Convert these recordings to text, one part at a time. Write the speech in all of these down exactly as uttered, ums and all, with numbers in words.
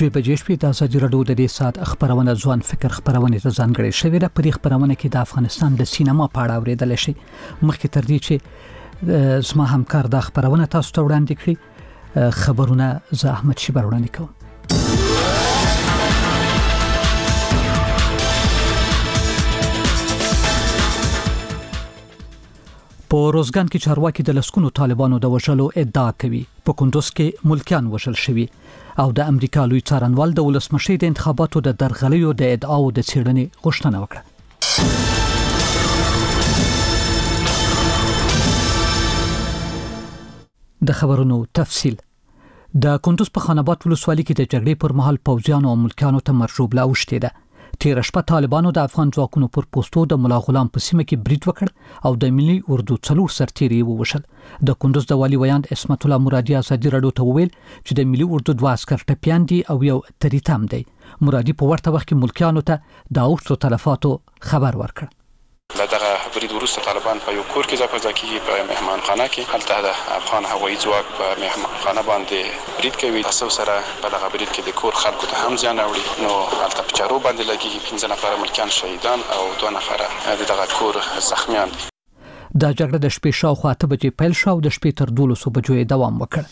دوی بجې شپې د ازادي راډیو د دې سات خبرونه ځوان فکر خبرونه ته ځانګړې شوې ده. په دې خبرونه کې د افغانستان د سینما په اړه اوریدل شي. مخکې تر دې چې زما همکار د خبرونه تاسو ته وړاندې کړي خبرونه زه احمد شیبر وړاندې کوم. په روزګان کې چارواکي د لسکونو طالبانو د وژلو ادعا کوي. په کندوز کې ملکیان وژل شوي او د امریکا لوی څارنوال د ولسمشي د انتخاباتو د درغلیو د ادعاو د څېړنې غوښتنه وکړه. د خبرونو تفصیل. د کندوز په خاناباد ولسوالۍ کې د جګړې پر مهال پوځیانو او ملکیانو ته مرجوبله اوښتې ده. تیر شپه طالبانو د افغان ځواکونو پر پوسټو د ملا غلام په سیمه کې برید وکړ او د ملي اردو څلور سرتیري ووژل. د کندوز د والي ویاند اسمت الله مرادي ازادي راډیو ته وویل چې د ملي اردو دوه عسكر ټپيان دي او یو تریتم دی. مرادي په ورته وخت کې ملکیانو ته د اوښتو تلفاتو خبر ورکړ. دغه برید وروسته طالبان په یو کور کې ځای پر ځای کېږي په مهمانخانه کې. هلته د افغان هوایي ځواک په مهمانخانه باندې برید کوي. تاسو سره په دغه برید کې د کور خلکو ته هم زیان اړوي. نو هلته په چارو باندې لګېږي. پنځه نفره ملکیان شهیدان او دوه نفره د دغه کور زخمیان دي. دا جګړه د شپې شاوخوا اته بجې پیل شو او د شپې تر دولسو بجو یې دوام وکړ.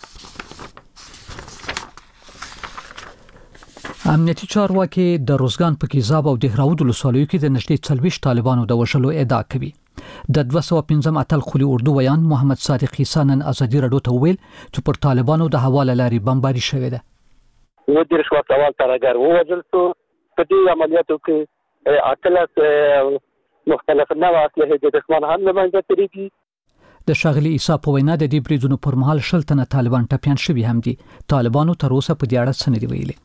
امنیتي چارواکي د روزګان په کیزاب او دهراود ولسوالیو کې د نږدې څلوېښت طالبانو د وژلو ادعا کوي. د دوه سوه پنځم اتل خولي اردو ویان محمد صادق عیسی نن ازادي راډیو ته وویل چې پر طالبانو د حواله لاري بمباري شوې ده. و دېرش وسوال ترګر ووژل شو. په دې عملیاتو کې اتلس مختلف نوع اسلحې د دښمن هم له منځه تېرې دي. د ښاغلي عیسی په وینا د دې بریدونو پر مهال شل تنه طالبان ټپیان شوي هم دي. طالبانو تر اوسه په دې اړه څه نه دي ویلي.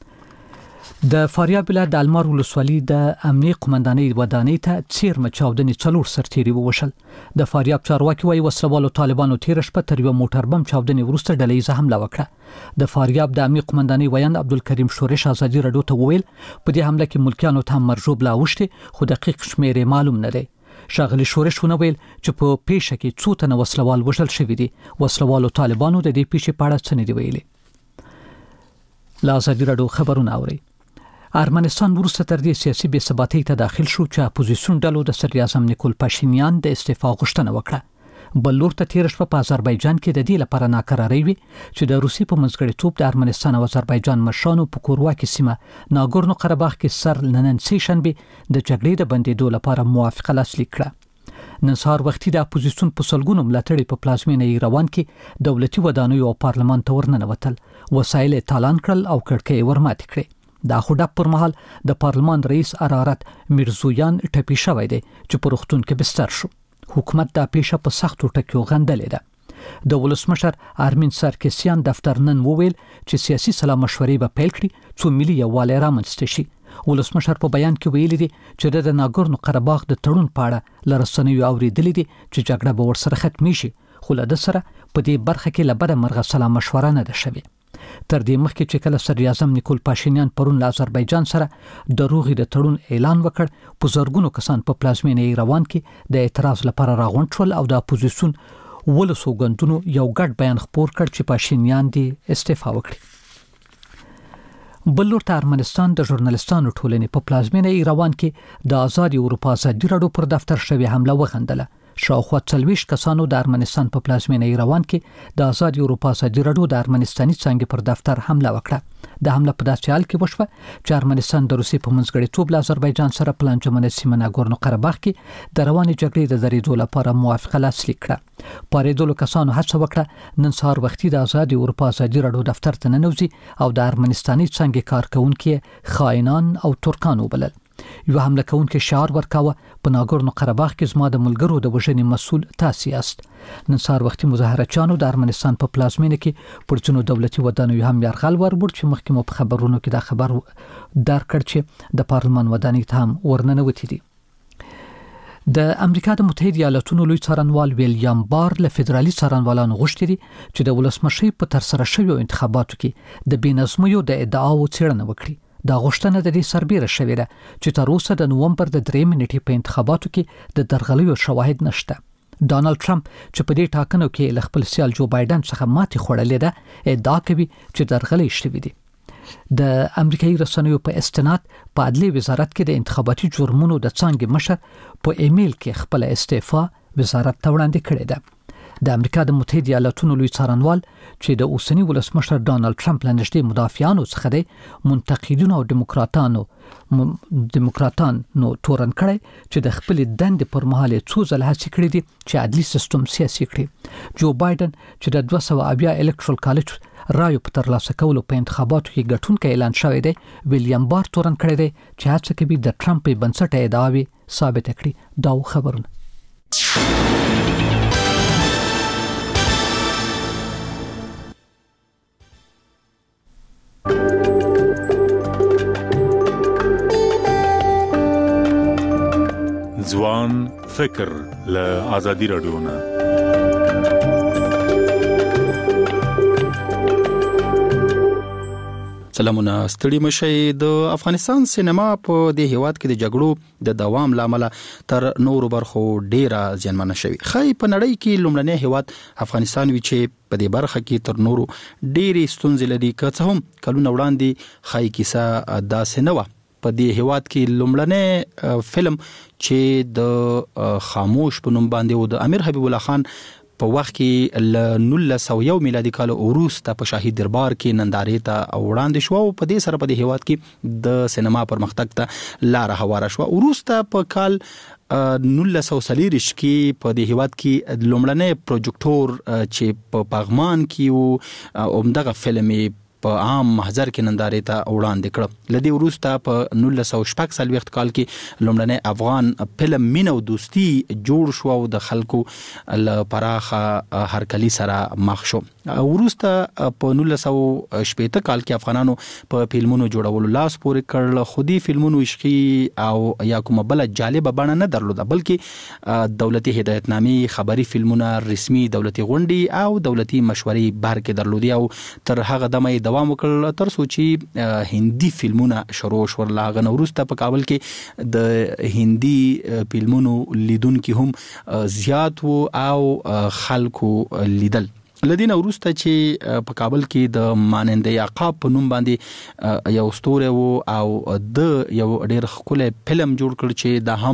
د فاریاب ولایت د المار ولسوالۍ د امنیه قومندانۍ ودانۍ ته څیرمه چاودنې څلور سرتیري ووژل. د فاریاب چارواکي وايي وسلوالو طالبانو تیر شپه تر یو موټر بم چاودنې وروسته ډلهییزه حمله وکړه. د فاریاب د امنیه قومندانۍ ویاند عبدالکریم شورش ازادي راډیو ته وویل په دې حمله کې ملکیانو ته هم مرجوبله اوښتې خو دقیق شمېر معلوم نه دی. ښاغلي شورش ونه ویل چې په پیښه کې څو تنه وسلوال وژل شوي دي. وسلوالو طالبانو د دې پیښې په اړه څه نه دي ویلي. له ازادي راډیو خبرونه اورئ. ارمنستان وروسته تر دې سیاسي بې ثباتۍ ته داخل شو چې اپوزیسیون ډلو د صدر اعظم نیکول پاشینیان د استعفا غوښتنه وکړه. بل لور ته تیر شپه په آذربایجان کې د دې لپاره ناکراري وي چې د روسي په منځګړیتوب د ارمنستان او آذربایجان مشرانو په کورواکي سیمه ناګورنو قرهباغ کې سر ننن سې شنبه د جګړې د بندېدو لپاره موافقه لاسلیک کړه. نن سهار وختي د اپوزیسیون په سلګونو ملاتړي په پلازمینه ایروان کې دولتي ودانیو او پارلمان ته ورننوتل. وسایل تالان کړل او کړکۍ ورماتې کړې. دا خو د پر مهال د پارلمان رئیس ارارت میرزویان ټپي شوی دی چې په روغتون کې بستر شو. حکومت دا پیښه په سختو ټکیو غندلې ده. د ولسمشر ارمین سارکسیان دفتر نن وویل چې سیاسي سلا مشورې به پیل کړي څو ملي یووالی رامنځته شي. ولسمشر په بیان کې ویلي دي چې د ناګورنو قرهباغ د تړون په اړه له رسنیو اورېدلي دي چې جګړه به ورسره ختمې شي خو له ده سره په دې برخه کې له بده مرغه سلا مشوره نه ده شوې. تر دې مخکې چې کله صدر اعظم نیکول پاشینیان پرون له آذربایجان سره د روغې د تړون اعلان وکړ په زرګونو کسان په پلازمینه ایروان کې د اعتراض لپاره راغونډ شول او د اپوزیسیون ولسو ګوندونو یو ګډ بیان خپور کړ چې پاشینیان دې استعفا وکړي. بل لور ته ارمنستان د ژورنالستانو ټولنې په پلازمینه ایروان کې د آزاد اروپا ازادي راډیو پر دفتر شوې حمله وغندله. شاوخوا څلوېښت کسانو د ارمنستان په پلازمینه ایروان کې د آزاد اروپا ازادي راډیو د ارمنستاني څانګې پر دفتر حمله وکړه. د حمله په داسې حال کې وشوه چې ارمنستان د روسیې په منځګړیتوب له آذربایجان سره په لانجمنه سیمه ناګورنو قرهباغ کې د روانې جګړې د درېدو لپاره موافقه لاسلیک کړه. پارېدلو کسانو هڅه وکړه نن سهار وختي د آزاد اروپا ازادي راډیو دفتر ته ننوځي او د ارمنستاني څانګې کارکونکي خائنان او ترکان وبلل. یو حمله کوونکی شعار ورکاوه په ناګورنو قرهباغ کې زما د ملګرو د وژنې مسؤل تاسې یاست. نن سهار وختي مظاهرچیانو د ارمنستان په پلازمینه کې پر ځینو دولتي ودانیو هم یرغل وربوړ چې مخکې مو په خبرونو کې دا خبر درکړ چې د پارلمان ودانۍ ته هم ورننوتي دي. د امریکا د متحده ایالاتونو لوی څارنوال ویلیام بار له فدرالي څارنوالانو غوښتي دي چې د ولسمشي په ترسره شویو انتخاباتو کې د بېنظمیو د ادعاو څېړنه وکړي. دا غوښتنه د دې سربېره شوې ده چې تر اوسه د نومبر د درې نیټې په انتخاباتو کې د درغلیو شواهد نشته. ډانلډ ټرمپ چې په دې ټاکنو کې له خپل سیال جو بایدن څخه ماتې خوړلې ده ادعا کوي چې درغلي شوې دي. د امریکایي رسنیو په استناد په عدلي وزارت کې د انتخاباتي جرمونو د څانګې مشر په ایمیل کې خپل استعفا وزارت ته وړاندې کړې ده. د امریکا د متحده ایالاتونو لوی څارنوال چې د اوسنی ولسمشر ډانلډ ټرمپ لنډشتي مدافعانو څخه دی منتقدینو او دیموکراتانو دیموکراتانو تورن کړي چې د خپل دند پر مهال څو ځله هڅه کړې دي چې عدلي سیستم سیاسي کړي. جو بایدن چې د دوه سوه اویا الکترال کالج رایو په ترلاسه کولو په انتخاباتو کې ګټونکی اعلان شوی دی، ویلیام بار تورن کړی دی چې هڅه کوي د ټرمپ په بنسټ ادعاوې ثابت کړي. دا خبرونه ځوان فکر له آزادي رادیو نه. سلامونه ستړي مشي. د افغانستان سینما په دې هیواد کې د جګړو د دوام لامل تر نورو برخو ډیره ځانمنه شوی. خای په نړۍ کې لومړنی هیواد افغانستان وی چې په دې برخه کې تر نورو ډیره ستونزې لري، که څه هم کلونه وړاندې خای کیسه داسې نه و. په دې هیواد کې لومړنی فلم چې د خاموش په نوم باندې و د امیر حبیب الله خان په وخت کې ل نولس سوه یو میلادي کال وروسته په شاهي دربار کې نندارې ته وړاندې شو او په دې سره په دې هیواد کې د سینما پرمختګ ته لار هواره شو. وروسته په کال نولس سوه څلوېښت کې په دې هیواد کې لومړنی پروجیکټور چې په پغمان کې و عمدغه فلم په عام محضر کې نندارې ته وړاندې کړ. لدی وروسته په نولس سوه شپږ څلوېښت کال کې لومړنی افغان فلم مینه او دوستي جوړ شو او د خلکو له پراخه هرکلي سره مخ شو. وروسته په نولس سوه شپېته کال کې افغانانو په فلمونو جوړولو لاس پورې کړل. خو دې فلمونو عشقي او یا کومه بل جالبه بڼه نه درلوده، بلکې دولتي هدایتنامې، خبري فلمونه، رسمي دولتي غونډې او دولتي مشورې بهر کې درلودي. او تر هغه دمه دوام وکړ تر څو چې هندي فلمونه شروع شول. هغه وروسته په کابل کې د هندي فلمونو لیدونکو هم زیات وو او خلکو لیدل. لدینا وروسته چې په کابل کې د مانند یعقوب په نوم باندې یو ستوری وو او د یو ډیر ښکلی فلم جوړ کړ چې دا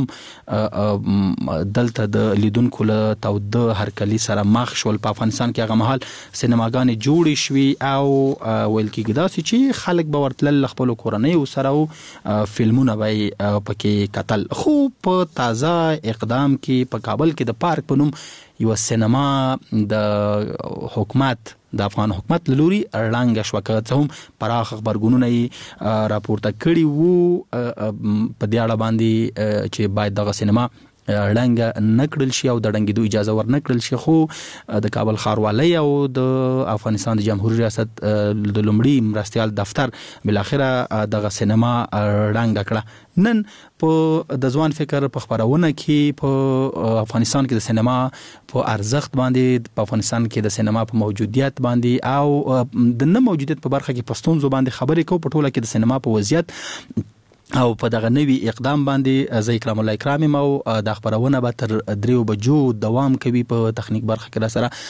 هم دلته د لیدونکو له تود هرکلي سره مخ شول. په افغانستان کې هغه مهال سینماګانې جوړې شوې او ویل کېږي داسې چې خلک به ورتلل خپلو کورنیو سره او فلمونه به یې پکې کتل. خو په تازه اقدام کې په کابل کې د پارک په نوم یو سینما د حکومت د افغان حکومت لوري اړلانګه شو، که څه هم پراخ خبرګونونه یې راپورته کړي وو په دې اړه باندې چې باید دغه سینما ړنګه نه کړل شي او د ړنګېدو اجازه ور نه کړل شي. خو د کابل ښاروالۍ او د افغانستان د جمهوریت ریاست د لومړي مرستیال دفتر بالاخره دغه سینما ړنګه کړه. نن په د ځوان فکر په خبرونه کې په افغانستان کې د سینما په ارزښت باندې، په افغانستان کې د سینما په موجودیت باندې او د نه موجودیت په برخه کې په ستونزو باندې خبرې کوو. په ټوله کې د سینما په وضعیت او په دغه نوي اقدام باندې زه اکرام الله اکرامي مو د خبرونه به تر دریو بجو دوام کوي. په تخنیک برخه کې را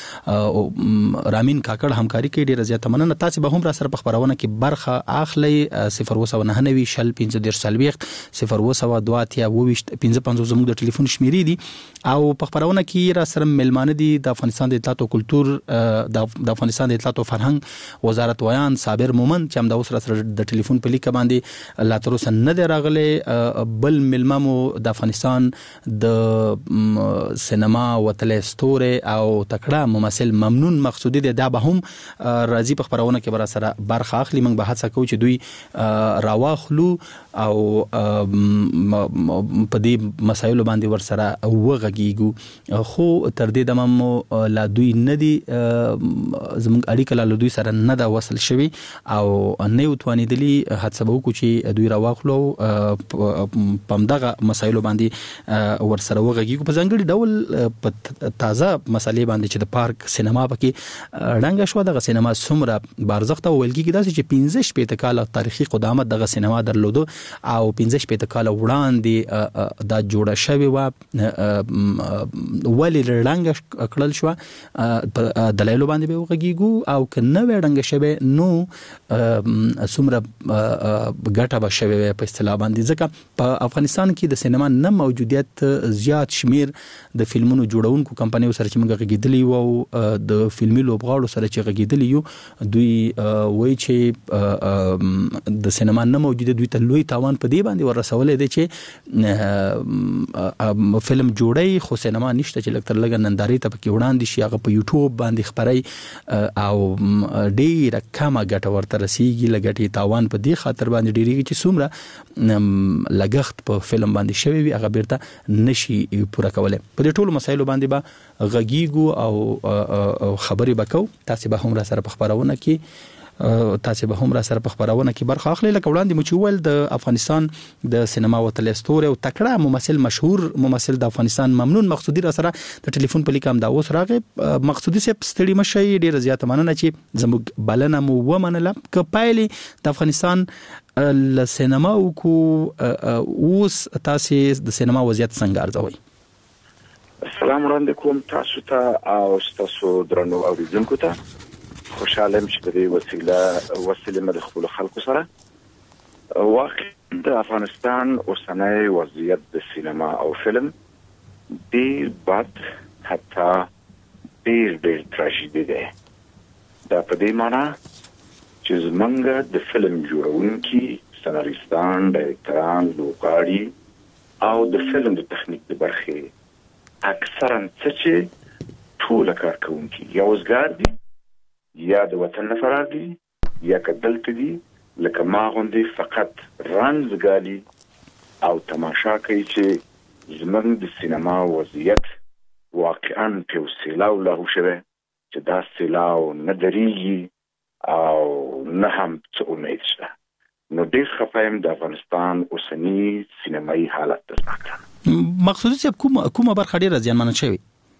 سره رامین کاکړ همکاري کوي. ډیره زیاته مننه. تاسو به هم را سره په خبرونه کې برخه اخلي. صفر اووه سوه نهه نوي شل پنځه دېرش څلوېښت صفر اووه سوه دوه اتیا اووه ویشت پنځه پنځوس زموږ د ټلیفون شمیرې دي او په خبرونه کې را سره ملمانه دي د افغانستان د اطلاعات او کلتور د افغانستان د اطلاعات او فرهنګ وزارت ویان صابر مومن چې هم د اوس را سره د ټلیفون په لیکه باندې لا تر اوسه نه دی راغلی. بل ملممو د افغانستان د سینما وتلی ستوری او تکړه ممثل ممنون مقصودی دی. دا به هم راځي په خبرونه کې به را سره برخه اخلي. موږ به هڅه کوو چې دوی راواخلو او په دې مسایلو باندې ور سره وغږیږو. خو تر دې دمه مو لا دوی نه دي زموږ اړیکه لا دوی سره نه ده وصل شوي او نه یې وتوانېدلي. هڅه به وکړو چې دوی راواخلو پمدغه مسایلو باندې ورسره وغږیږو په ځانګړي ډول په تازه مسالې باندې چې د پارک سینما پکې ډنګ شو. دغه سینما څومره بارزخته ویل کېږي داسې چې پنځه شپېته کاله تاریخي قدامت دغه سینما درلودو او پنځه شپېته کاله وړاندې دا جوړه شوې وه. ولې ډنګ کړل شو په دلایلو باندې به وغږیږو او که نه وي ډنګ شوې نو څومره ګټه به شوې په اصطلاح باندې. ځکه په افغانستان کې د سینما نه موجودیت زیات شمیر د فلمونو جوړونکو کمپنیو سره چې موږ غږیدلی وو او د فلمي لوبغاړو سره چې غږیدلی یو دوی وایي چې د سینما نه موجوده دوی ته لوی تاوان په دې باندې ورسولې دی چې فلم جوړي خو سینما نشته چې لکتر لګ ننداري ته پکې وړاندې شي هغه په یوټیوب باندې خبري او ډیره کمه ګټه ورته رسیږي. لګټي تاوان په دې خاطر باندې ډیریږي چې څومره لګښت په فلم باندې شوی وي هغه بیرته نشي پوره کولای. په دې ټولو مسایلو باندې به غږیږو او خبري وکاو. تاسو به هم را سره په خبرونه کې تاسو به هم را سره په خبرونه کې برخه اخلي. لکه وړاندې مو چې ول د افغانستان د سینما او تلویزیون او تکړه ممثل مشهور ممثل د افغانستان ممنون مقصودی را سره د ټلیفون په لیکام دا اوس راغی. مقصودی سپ ستړي مشي ډیره زیاته مننه چې زموږ بلنه مو ومنله. ک پایلې د افغانستان ل سینما او کو اوس تاسو د سینما وضعیت څنګه ارزوي؟ السلام علیکم تاسو ته او تاسو درنو اوریدونکو ته خوشاله یم چې په دې وسیله وسیله مې خپل خلکو سره واقع د افغانستان اوسنۍ وضعیت د سینما او فلم ډیر بد حتی ډیر ډیر تراژیدي ده. دا په دې معنی چې زمونږ د فلم جوړونکي سناریستان ډایرکټران لوبغاړي او د فلم د تخنیک د برخې اکثرا څه چې ټول کار کوونکي یا وزګار دي یا د وطن نه فرار دي یا کدلته دي لکه ما غوندې فقط رنځګالي او تماشا کوي چې زمونږ د سینما وضعیت واقعا په سیلاو لاهو شوی چې دا سیلاو نه درېږي او نه هم څه امید شته. نو ډېر خفه یم د افغانستان اوسني سینمایي حالت ته ځکه. مقصودی صاحب کومه کومه برخه ډیره زیانمنه شوی؟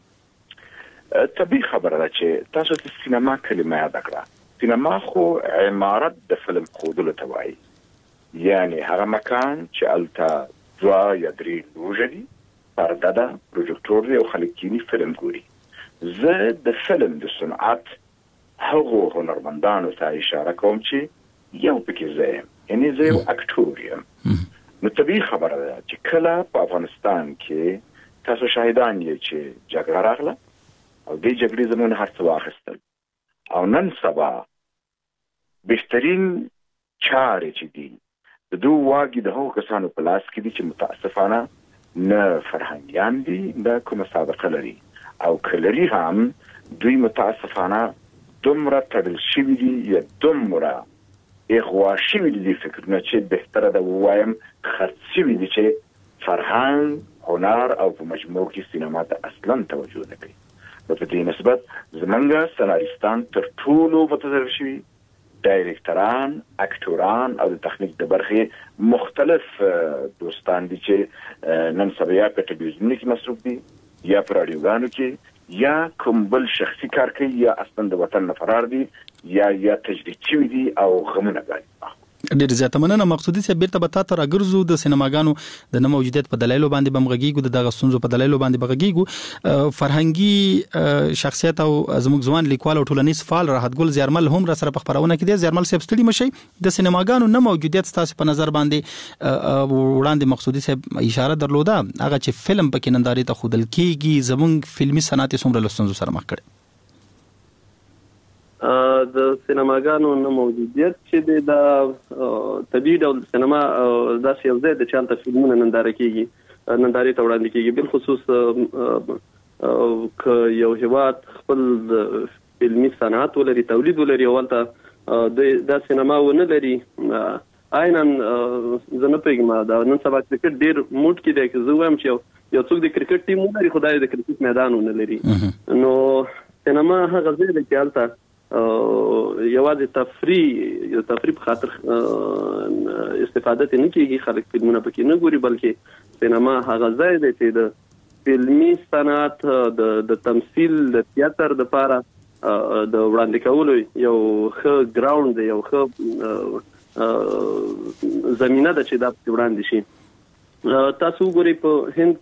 طبیعي خبره ده چې تاسو د سینما کلمه یاد کړه. سینما خو عمارت د فلم ښودلو ته وایي، یعنی هغه مکان چې هلته دوه یا درې لوژه دي، پرده ده، پروجکتور دی او خلک کیني فلم ګوري. زه د فلم د صنعت هغو هنرمندانو ته اشاره کوم چې یو پکې زه یم، یعنی زه یو اکټور یم. نو طبیعي خبره ده چې کله په افغانستان کې تاسو شاهدان یې چې جګړه راغله او دې جګړې زموږ هر څه واخیستل او نن سبا بهترین چارې چې دي د دوی واګې د هغو کسانو په لاس کې دي چې متاسفانه نه فرهنګیان دي نه کومه سابقه لري او که لري هم دوی متاسفانه دومره تړل شوي دي یا دومره اغوا شوي دي دې فکرونه چې بهتره ده ووایم خرڅ شوي دي چې فرهنګ، هنر او په مجموع کې سینما ته اصلا توجه نه کوي. نو په دې نسبت زمونږ سناریستان تر ټولو متطرف شوي، ډایرکټران، اکټوران او د تخنیک د برخې مختلف دوستان دي چې نن سبا یا په ټلویزیون کې مصروف دي یا په راډیوګانو کې یا کوم بل شخصي کار کوي یا اصلا د وطن نه فرار دي یا یا تجدید شوي دي او غمونه ګالي. ډېر زیاته مننه مقصودی صاحب. بیرته به تا ته راګرځو د سینماګانو د نه موجودیت په دلایلو باندې به مغږیږو، د دغه ستونزو په دلایلو باندې به غږیږو. فرهنګي شخصیت او زموږ ځوان لیکوال او ټولنیز فعال راحت ګل زیارمل هم را سره په خبرونه کې دي. زیارمل صاحب ستړي مشي، د سینماګانو نه موجودیت تاسو په نظر باندې وړاندې مقصودی صاحب اشاره درلوده هغه چې فلم پکې ننداري ته خودل کیږي زموږ فلمي صنعت څومره له ستونزو سره مخ کړي؟ د سینماګانو نه موجودیت چې دی دا طبیعي ډول سینما داسې یو ځای دی چې هلته فلمونه ننداره کېږي، نندارې ته وړاندې کېږي. بالخصوص که یو هېواد خپل فلمي صنعت ولري، تولید ولري او هلته دا سینما ونه لري، عینا زه نه پوهېږم دا نن سبا کرکټ ډېر موډ کې دی. که زه ووایم چې یو څوک د کرکټ ټیم ولري خو دا د کرکټ میدان ونه لري، نو سینما هغه ځای دی چې هلته یوازې تفریح یو تفریح په خاطر استفاده نه کیږي. خلک فلمونه پکې نه ګوري، بلکې سینما هغه ځای دی چې د فلمي صنعت د د تمثيل د تیاتر د لپاره د وړاندې کولو یو ښه ګراوند دی، یو ښه زمينه ده چې دا وړاندې شي. تاسو وګورئ په هند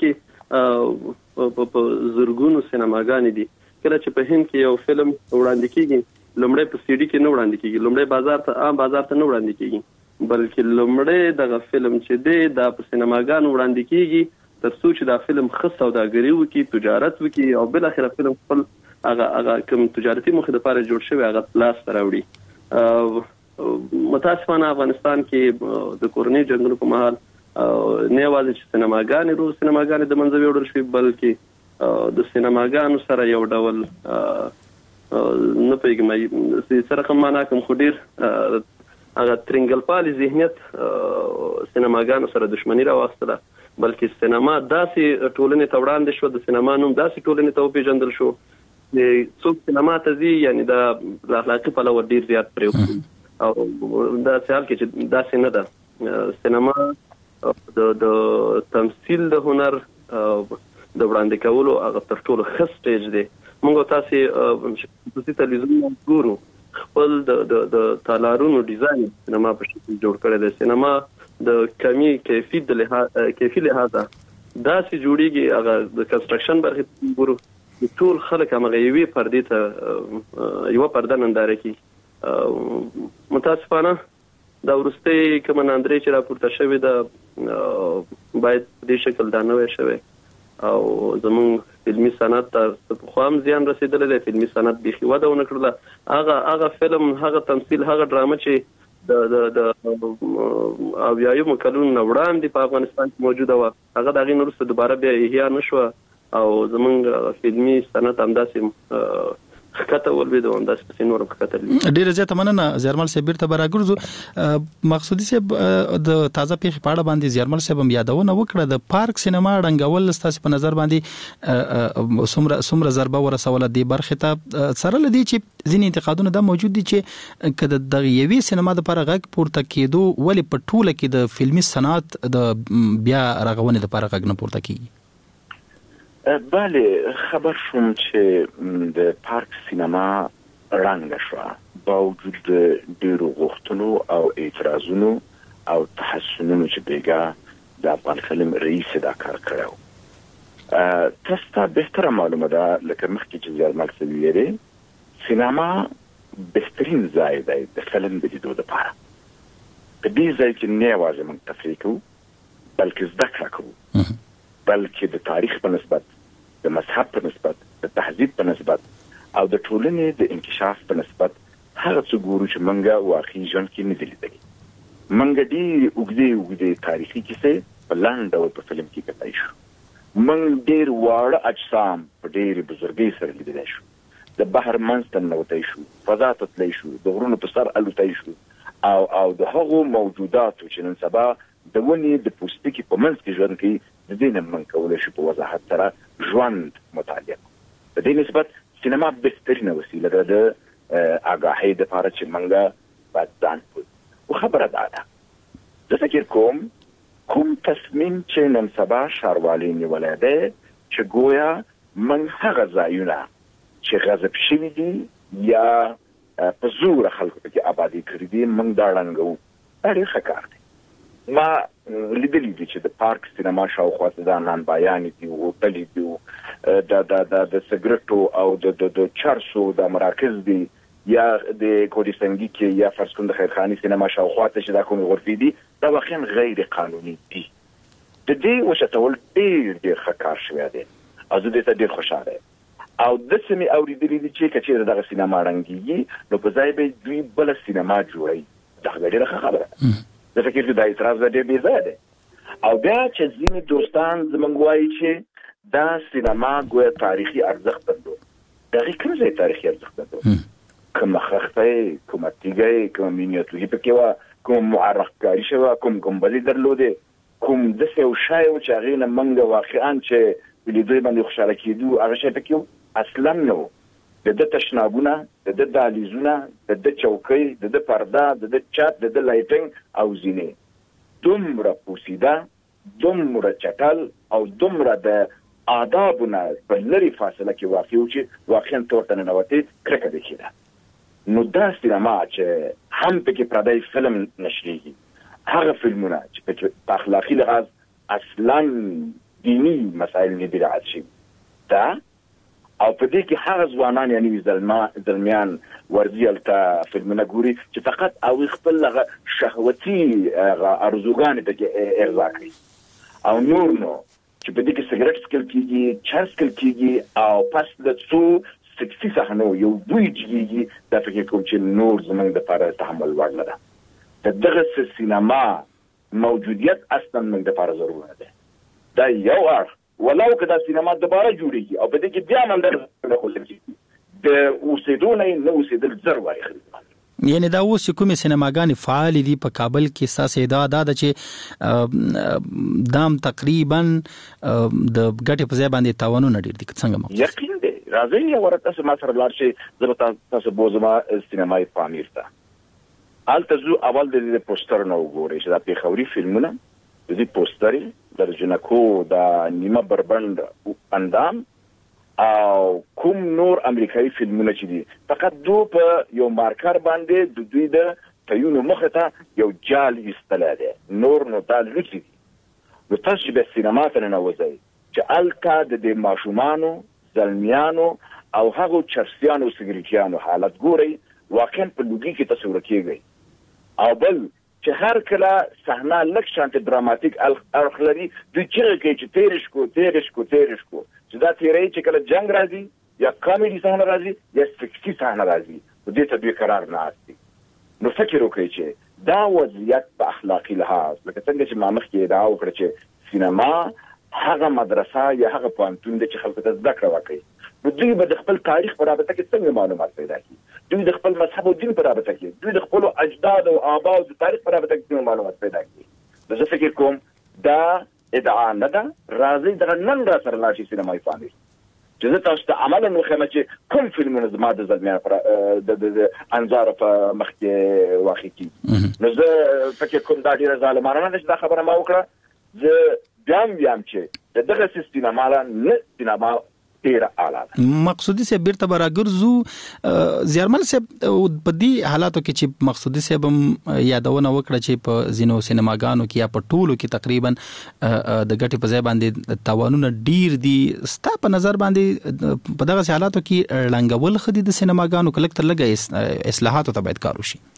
کې په زرګونو سینماګانې دي. کله چې په هند کې یو فلم وړاندې کیږي لومړی په سي ډي کې نه وړاندې کیږي، لومړی بازار ته عام بازار ته نه وړاندې کیږي، بلکې لومړی دغه فلم چې دی دا په سینماګانو وړاندې کیږي تر څو چې دا فلم ښه سوداګري وکړي، تجارت وکړي او بل اخر فلم خپل هغه هغه کوم تجارتي موخې لپاره جوړ شوی هغه لاس ته راوړي. متاسفانه افغانستان کې د کورنۍ جنګونو په مهال نه یوازې چې سینماګانې روز سینماګانې د منځه وړل شوې، بلکې د سینماګانو سره یو ډول نه پېږم سره کوم معنا کوم خو ډیر هغه ترنګل پالي ذهنیت سینماګانو سره دښمنی راوستله، بلکې سینما داسې ټولنې ته وړاندې شو، د سینما نوم داسې ټولنې ته وپېژندل شو څوک سینما ته ځي یعنی د اخلاقي پلوه ډیر زیات پرېږدي. او دا خیال کې چې داسې نه ده. سینما د د تمثيل د هنر د وړاندې کولو هغه تر ټولو ښه سټیج دی. موږ تاسو خصوصي تلویزیون ګورو، خپل د د د تالارونو ډیزاین سینما په شکل جوړ کړی دی. سینما د کمی کیفیت د لحاظ کیفی لحاظه داسې جوړیږي، هغه د کنستراکشن برخه ګورو ټول خلک هغه یوې پردې ته یو پرده ننداره کوي. متاسفانه دا ورسته کوم ناندري چې راپورته شوی دا باید د شکل دا نوې شوی او زموږ فلمي صنعت ته په خام زیان رسیدلی دی. فلمي صنعت بيخي وده ونه کړله. هغه هغه فلم، هغه تمثيل، هغه ډرامه چې د د د اویایمو کلونو وړاندې په افغانستان کې موجوده و، هغه د هغې نه وروسته دوباره بیا احیا نه شوه او زموږ فلمي صنعت همداسې خطه ولوي د انداز په نورم خطر لري. ډیره زیاته مننه زیرمل صاحب. بیرته براګرځو مقصودی صاحب د تازه پیښې په اړه باندې زیرمل صاحب هم یادونه وکړه. د پارک سینما ړنګول ستاسو په نظر باندې څومره څومره ضربه ورسوله دی برخه ته سره لدی چې ځینې انتقادونه دا موجود دي چې کله د یوې سینما د لپاره غږ پورته کېدو ولې په ټوله کې د فلمي صنعت د بیا رغونې لپاره غږ نه پورته کیږي؟ بله، خبر شوم چې د پارک سینما رنګ شو با وجود ډیرو غوښتنو او اعتراضونو او تحسنونو چې بیګا د افغان فلم رئیس دا کار کړو. تاسو ته بهتره معلومه ده لکه مخکې چې زیارمل صاحب ویلي، سینما بهترین ځای دی د فلم د لیدو لپاره. په دې ځای کې نه یوازې موږ تفریح کوو بلکې زده کړه کوو، بلکې د تاریخ په نسبت، د مذهب په نسبت، د تهذیب په نسبت او د ټولنې د انکشاف په نسبت هغه څه ګورو چې موږ واقعي ژوند کې نه دي لیدلي. موږ ډېرې اوږدې اوږدې تاریخي کیسې په لنډ ډول په فلم کې کتلی شو. موږ ډېر واړه اجسام په ډېرې بزرګۍ سره لیدلی شو. د بحر منځ ته ننوتی شو، فضا ته تللی شو، د غرونو په سر الوتی شو او او د هغو موجوداتو چې نن سبا د ونې د پوستکي په منځ کې ژوند کوي د دې نه موږ کولی شو په وضاحت سره ژوند مطالعه کړو. په دې نسبت سینما بهترینه وسیله ده د آګاهۍ دپاره چې موږ باید ځان پوه کړو. خبره دا ده، زه فکر کوم کوم تصمیم چې نن سبا ښاروالۍ نیولی دی چې ګویا موږ هغه ځایونه چې غصب شوي دي یا په زوره خلکو پکې آبادي کړي دي موږ دا ړنګوو، دا ډېر ښه کار دی. ما لیدلی دي چې د پارک سینما شاوخوا دا نانبایانې دي، هوټلې دي، د د سګرټو او د د چرسو د مراکز دي، یا د کوډیسنګي کې یا فرض کړئ د خیرخاني سینما شاوخوا ته چې دا کومې غرفې دي دا واقعا غیر قانوني دي. د دې وشتول ډېر ډېر ښه کار شوی دی او زه دې ته ډېر خوشحاله یم. او داسې مې اورېدلي دي چې که چېرې دغه سینما ړنګېږي نو په ځای به دوی بله سینما جوړوي. دغه ډېره ښه خبره ده. زه فکر چې دا اعتراض ډېر بې ځایه دی. او بیا چې ځینې دوستان زموږ وایي چې دا سینما ګویا تاریخي ارزښت درلود، د هغې کوم ځای تاریخي ارزښت درلود؟ کومه خښته یې، کومه تیږه یې، کومه مینیاتوري پکې وه، کوم معرفکاري شوه، کوم ګمبدې درلودې، کوم داسې یو شی و چې هغې نه موږ واقعا چې په لیدو یې باندې خوشحاله کېدو هغه شی پکې و؟ اصلا نه و. د د تشنابونه د د دالیزونه د د چوکۍ د د پرده د د چت د د لایټینګ او زینې دومره پوسیده دومره چټل او دومره د آدابونه په لري فاصله کې واقع و چې واقعا تورته ننوتې کرکه ده کېده. نو دا سینما چې هم پکې پردی فلم نشریږي هغه فلمونه چې په اخلاقي لحاظ اصلا دینی مسائل نه دي راځي شي دا او په دې کې هغه ځوانان یعنی زلمیان ورځي الته فلمونه ګوري چې فقط او خپل شهوتي ارزوګان ته ارضا کوي او نور نو چې په دې کې سیګریټ سکل کېږي چرس سکل کېږي او پس د څو سکسي صحنو یو بوی کېږي دا فکر کوم چې نور زمونږ دپاره تحمل وړ نه ده. د دغه سینما موجودیت اصلا موږ دپاره ضروري ده. دا یو اړخ ولو که دا سینما دوباره جوړېږي او په دې کې بیا هم د اوسېدو نه نه اوسېدل زر وایي خدمت یعنی دا اوس کومې سینماګانې فعال دي په کابل کې ستاسو ادعا دا ده چې دام تقریبا د ګټې په ځای باندې تاوانونه ډېر دي څنګه مو یقین دی راځي یا ورته تاسو ما سره لاړ شئ زه به تاسو بوزما سینمای پامیر ته هلته زو اول د دې پوسټر نه وګورئ چې دا پیښوري فلمونه د دې پوسټر د جنکو د نیمه بربند اندام او کوم نور امریکایي فلمونه چې دي فقط دو په یو مارکر باندې د دوی د تیونو مخه ته یو جال ایستلی دی نور نو دا لوڅي دي. نو تاسو چې به سینما ته ننوځئ چې هلته د دې ماشومانو زلمیانو او هغو چرسیانو سګریټیانو حالت ګورئ واقعا په لوګي کې تصور کېږئ. او بل چې هر کله صحنه لږ شانته دراماتیک اړخ لري دوی چیغې کوي چې تېرې شکو تېرې شکو تېرې شکو چې دا تیرې چې کله جنگ راځي یا کامیډي صحنه راځي یا سکسي صحنه راځي نو دې ته دوی قرار نه اخلي. نو فکر وکړئ چې دا وضعیت په اخلاقي لحاظ لکه څنګه چې ما مخکې ادعا وکړه چې سینما هغه مدرسه یا هغه پوهنتون دی چې خلکو ته زده کړه وکړي نو دوی به د خپل تاریخ په رابطه کې څنګه معلومات پیدا کړي دوی د خپل مذهب او دین په رابطه کې دوی د خپلو اجداد او آباو د تاریخ په رابطه کې معلومات پیدا کړي. نو زه فکر کوم دا ادعا نه ده راځي دغه نن را سره لاړ شي سینمای پامیر چې زه تاسو ته عملا وښیم چې کوم فلمونه زما د زلمیانو د انظارو په مخ کې واقع کېږي. نو زه فکر کوم دا ډېره ظالمانه ده چې دا خبره ما وکړه. زه بیا هم وایم چې د دغسې سینما نه سینما ډېره اعلی ده. مقصودي صاحب بیرته به راګرځو زیارمل صاحب په دې حالاتو کې چې مقصودي صاحب هم یادونه وکړه چې په ځینو سینماګانو کې یا په ټولو کې تقریبا د ګټې په ځای باندې تاوانونه ډیر دي ستا په نظر باندې په دغه حالاتو کې ړنګول ښه دي د سینماګانو که لږ تر لږه اصلاحاتو ته باید کار وشي؟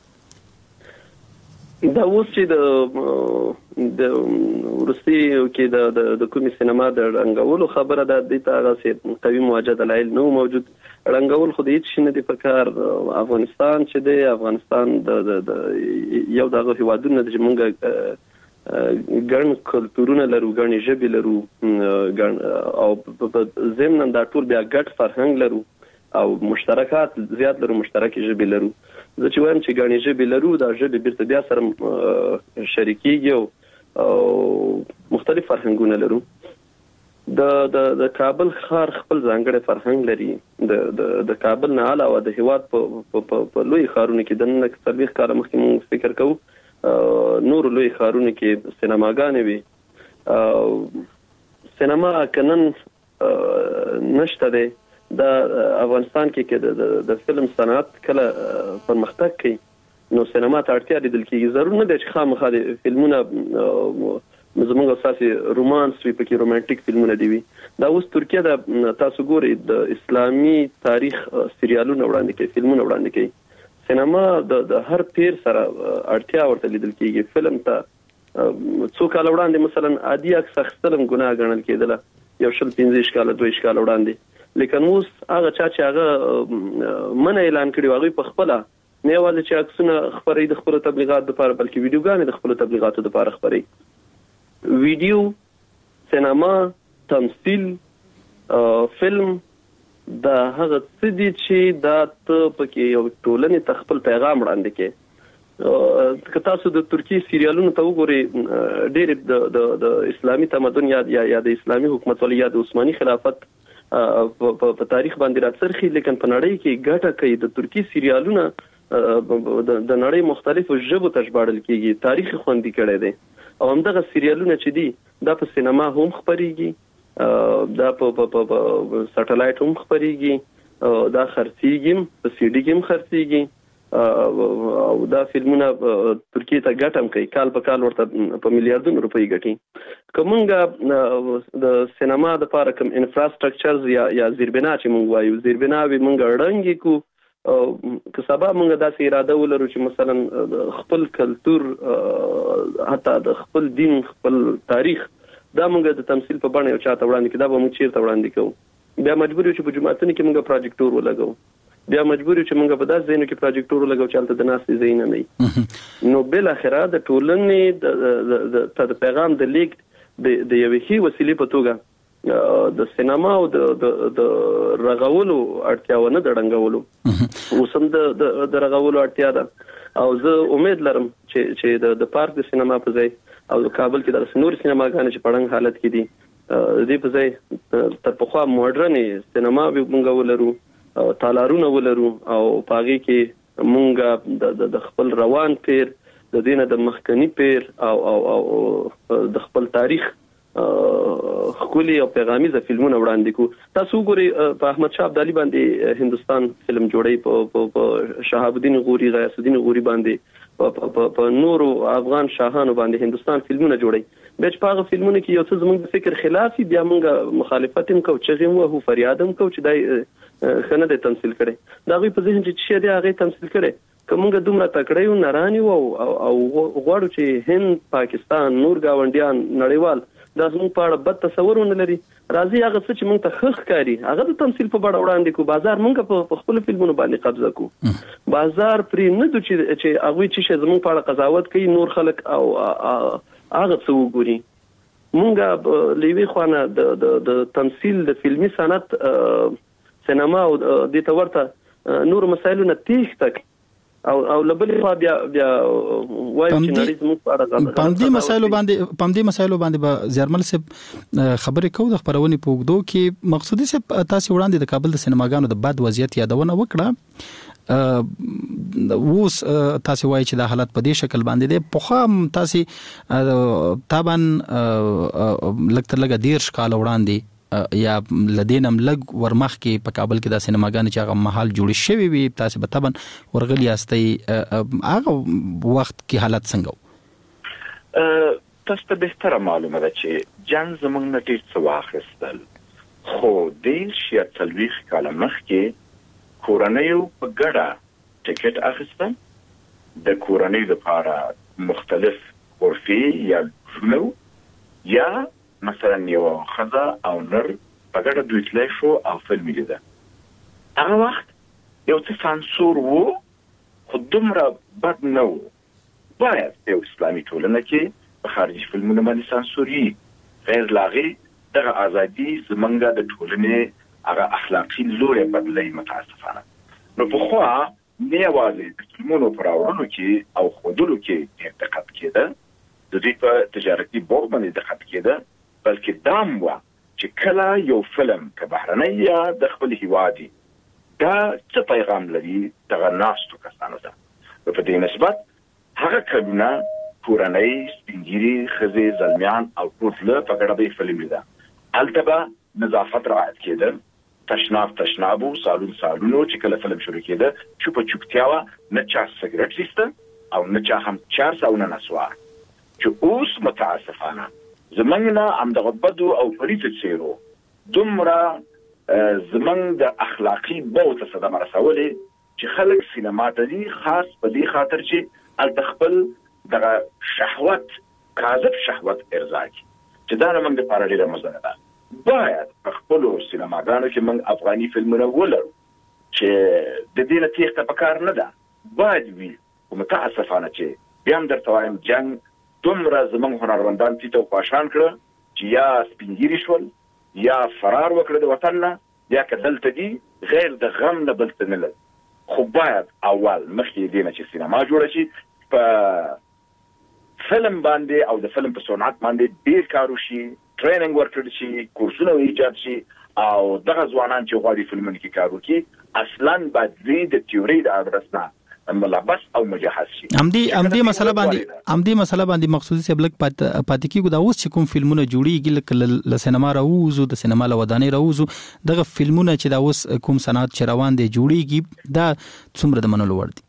دا اوس چې د د وروستیو کې د د کومې سینما د ړنګولو خبره ده دې ته هغسې قوي موجه دلایل نه موجود. ړنګول خو د هېڅ شي نه دي په کار. افغانستان چې دی افغانستان د د یو دغه هېوادونه ده چې موږ ګڼ کلتورونه لرو ګڼې ژبې لرو او په ضمن دا ټول بیا ګډ فرهنګ لرو او مشترکات زیات لرو مشترکې ژبې لرو. زه چې وایم چې ګڼې ژبې لرو دا ژبې بیرته بیا سره شریکېږي او مختلف فرهنګونه لرو. د د د کابل ښار خپل ځانګړی فرهنګ لري. د د د کابل نه علاوه د هېواد په په لوی ښارونو کې د نن څلوېښت کاله مخکې موږ فکر کوو نورو لوی ښارونو کې سینماګانې وي. سینما که نن نشته دی د افغانستان کې د فلم صنعت کله پرمختګ کوي نو سینما ته اړتیا لیدل کېږي. ضرور نه دی چې خامخا د فلمونه زموږ اساسي رومانس وي پکې رومانټیک فلمونه دي وي. دا اوس ترکیه د تاسو ګورئ د اسلامي تاریخ سریالونه وړاندې کوي فلمونه وړاندې کوي. سینما د هر پیر سره اړتیا ورته لیدل کېږي. فلم ته څو کاله وړاندې مثلا عادي عکس اخیستل هم ګناه ګڼل کېدله یو شل پنځه کاله دوه کاله وړاندې. لیکن اوس هغه چا چې هغه منع اعلان کړي هغوی په خپله نه یوازې چې عکسونه خپروي د خپلو تبلیغاتو دپاره بلکې ویډیوګانې د خپلو تبلیغاتو دپاره خپروي. ویډیو سینما تمثیل فلم دا هغه څه دي چې دا ته پکې یو ټولنې ته خپل پیغام وړاندې کړې. که تاسو د ترکیې سیریالونو ته وګورئ ډېرې د د اسلامي تمدن یا یا د اسلامي حکومتولۍ یا د عثماني خلافت په تاریخ باندې راڅرخي، لیکن په نړۍ کې ګټه کوي. د ترکی سریالونه د نړۍ مختلفو ژبو ته ژباړل کیږي، تاریخ خوندي کړی دی. او همدغه سریالونه چې دي دا په سینما هم خپريږي، دا په سټلایټ هم خپريږي، دا خرڅيږي، په سي ډي کې هم خرڅيږي، او دا فلمونه ترکیه ته ګټم کوي، کال په کال ورته په میلیارډونو روپۍ ګټي. کومنګ د سینما د لپاره کوم انفراستراکچرز یا یا زیربنا چې مونږ وایو، زیربناوي مونږ ړنګ کو، که سبا مونږ داسې اراده ولرو چې مثلا خپل کلتور، حتی د خپل دین، خپل تاریخ دا مونږ د تمثيل په بڼه یو چاته وړاندې کړو، دا به مونږ چیرته وړاندې کوو؟ بیا مجبور یو چې په جماعتونو کې مونږ پروجیکټور ولګو، بیا مجبور یو چې مونږ په داسې ځایونو کې پروجیکټور ولګو چې هلته د ناستې ځایونه نه وي. نو بالاخره د ټولنې ته د پیغام د لیږد د یوې ښې وسیلې په توګه د سینما او د رغولو اړتیا ونه د ړنګولو، اوس هم د رغولو اړتیا ده. او زه امید لرم چې د پارک د سینما په ځای او د کابل کې د نور سینماګانې چې په ړنګ حالت کې دي، د دې په ځای تر پخوا موډرنې سینما به مونږ ولرو، تالارونه ولرو، او پاغي کې مونږ د خپل روان پیر، د دینه د مخکنی پیر او او او د خپل تاریخ خولي او پیغامي فلمونه وړاندې کو. تاسو ګوري په احمد شاه ابدالي باندې هندستان فلم جوړي، په شهاب الدین غوري، غیاث الدین غوري باندې، په نورو افغان شاهانو باندې هندستان فلمونه جوړي. بیا چې په هغه فلمونو کې یو څه زموږ د فکر خلافي، بیا موږ مخالفت هم کوو، چغې هم وهو، فریاد هم کوو چې دای ښه نه دی تمثیل کړی. د هغوی په ذهن چې څه دی هغې تمثیل کړی. که موږ دومره تکړه یو، نران یو او غواړو چې هند، پاکستان، نور ګاونډیان، نړیوال دا زموږ په اړه بد تصور ونه لري، راځي هغه څه چې موږ ته ښه ښکاري هغه د تمثیل په بڼه وړاندې کړو. بازار موږ په خپلو فلمونو باندې قبضه کړو، بازار پرې نه دو چې هغوی چې شی زموږ په اړه قضاوت کوي، نور خلک او هغه څه وګوري. مونږ له یوې خوا نه د تمثیل د فلمي صنعت، سینما او دې ته ورته نور مسایلو نه تېښته، او او لبلې خوا بیا بیا وایو چې نړۍ زموږ په اړه په همدې مسایلو باندې په همدې مسایلو باندې به زیارمل صاحب خبرې کوو د خپرونې په اوږدو کې. مقصودي صاحب تاسې وړاندې د کابل د سینماګانو د بد وضعیت یادونه وکړه، اوس تاسې وایي چې دا حالت په دې شکل باندې دی. پخوا تاسې طبعا لږ تر لږه دېرش کاله وړاندې یا لدینم لګ ورمخ کې په کابل کې د سینماګانې چې هغه محل جوړ شوی وي، تاسو به طبعا ورغلی یاستئ، هغه وخت کې حالت څنګه و؟ تاسو ته بهتره معلومه ده چې جنګ زموږ نه ډېر څه واخیستل، خو دېرش یا څلوېښت کاله مخکې کورنیو په ګډه ټکټ اخیستل، د کورنۍ لپاره مختلف غرفې یا ژوندو، یا مثلا یو خزه او نر په ګډه دوی تللی شو او فلم لیده. هغه وخت یو څه سانسور و، خو دومره بد نه و. باید یو اسلامي ټولنه کې په خارجي فلمونو باندې سانسور وي، غیر له هغې دغه ازادي زموږ د ټولنې هغه اخلاقي لوری بدلوي متاسفانه. نو پخوا نه یوازې د فلمونو په راوړلو کې او ښودلو کې ډېر دقت کېده، د دوی په تجارتي بوخ باندې دقت کېده، بلکې دام و چې کله یو فلم که بهرنی یا د خپل هیواد دا څه پیغام لري دغه ناستو کسانو ته. په دې نسبت هغه کلونه کورنۍ، سپین ږیري، ښځې، زلمیان او ټول په ګډه به فلم لیده. هلته به نظافت رعایت کېده، تشناب تشنابو، سالون سالونو، چې کله فلم شروع کېده چوپه چوپتیا وه، نه چا سګرټ ایسته او نه چا هم چرس او نه نسوار. چې اوس متاسفانه زمنګ نه همدغه بدو او پلیتو څیرو دومره زمنګ د اخلاقي بو ته صدمه رسولې چې خلک سینما ته ځي، خاص په دې خاطر چې هلته خپل دغه شهوت، کاذب شهوت ارضا کړي، چې دا زموږ دپاره ډېره مضره ده. باید په خپلو سینماګانو کې موږ افغاني فلمونه ولرو چې د دې نه تېښته پکار نه ده، باید وي. خو متاسفانه چې بیا هم درته وایم جنګ دومره زموږ هنرمندان تیته او خواشان کړه چې یا سپین ږیري شول، یا فرار وکړه د وطن نه، یا که دلته دي غیر د غم نه بل څه نه لري. خو باید اول مخکې دې نه چې سینما جوړه شي، په فلم باندې او د فلم په صنعت باندې ډېر کار وشي، ټریننګ ورکړل شي، کورسونه ایجاد شي او دغه ځوانان چې غواړي فلمونه کې کار وکړي اصلاً باید د تیوري د ادرسنا ملابس او مجهز شي. امدي امدي مسله باندې امدي مسله باندې مخصوصي سبلک پاتې کیږي دا اوس چې کوم فلمونه جوړیږي ل سینما راوځو د سینما له ودانۍ راوځو دغه فلمونه چې دا اوس کوم صنعت چې روان دي جوړیږي دا څومره د منلو وړ دي؟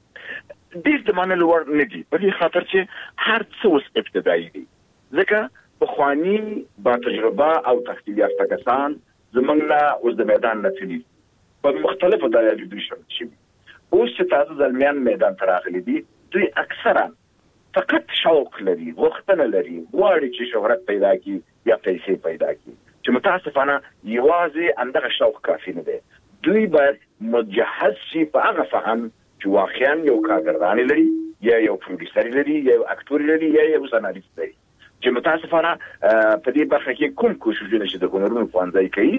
ډېر د منلو وړ نه دي په دې خاطر چې هر څه اوس ابتدایي دي، ځکه پخواني با تجربه او تحصیل یافته کسان زمونږ نه اوس د میدان نه تللي په مختلفو دلایلو دوی شامل شوي. اوس چې تاسو زلمیان میدان ته راغلي دي دوی اکثرا فقط شوق لري، غوښتنه لري، غواړي چې شهرت پیدا کړي یا پیسې پیدا کړي، چې متاسفانه یوازې همدغه شوق کافي نه دی. دوی باید مجهز شي په هغه فهم چې واقعا یو کارګردان لري یا یو پروډوسر لري یا یو اکټور لري یا یو سناریست لري، چې متاسفانه په دې برخه کې کوم کوششونه چې د هنرونو ښوونځی کوي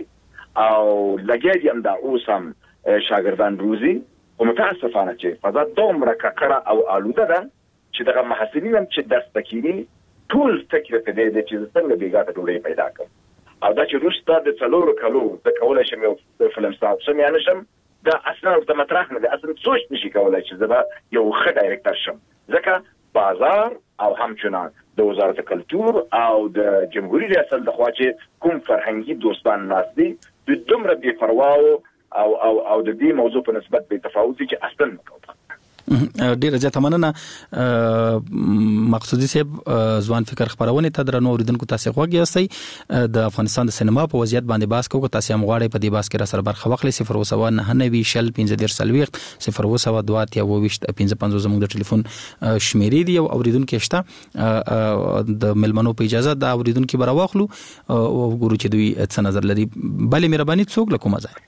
او لګیا دي همدا اوس هم شاګردان روزي، او متاسفانه چې فضا دومره ککړه او آلوده ده چې دغه محصلین هم چې درس تکینی ټول فکر په دې دی چې څنګه بیګاته ډوډۍ پیدا کړم، او دا چې وروسته د څلورو کلو د کولی شم یو فلم ساز شم یا نه شم دا اصلا ورته مطرح نه دی، اصلا سوچ نشي کولی چې زه به یو ښه ډایرکټر شم، ځکه بازار او همچنان د وزارت کلتور او د جمهوریت ریاست لخوا چې کوم فرهنګي دوستان ناست دي د دومره بې پرواو او او او د دې موضوع په نسبت به تفاوت چې اصلا مکوه. ډیره زیاته مننه مقصودي صاحب ځوان فکر خبرونه ته درنو اوریدونکو تاسو غوږی یاستئ د افغانستان د سینما په وضعیت باندې باس کوو تاسو هم غواړئ په دې باس کې را سره برخه واخلئ صفر اوسه نه نوي شل پنځه دېرش څلوېښت صفر اوسه دوه اتیا اووه ویشت پنځه پنځوس زموږ د ټلیفون شمیرې دي او اوریدونکو شته د ملمنو په اجازه د اوریدونکو برا واخلو او ګورو چې دوی څه نظر لري. بلې مهرباني څوک لکومه ځای؟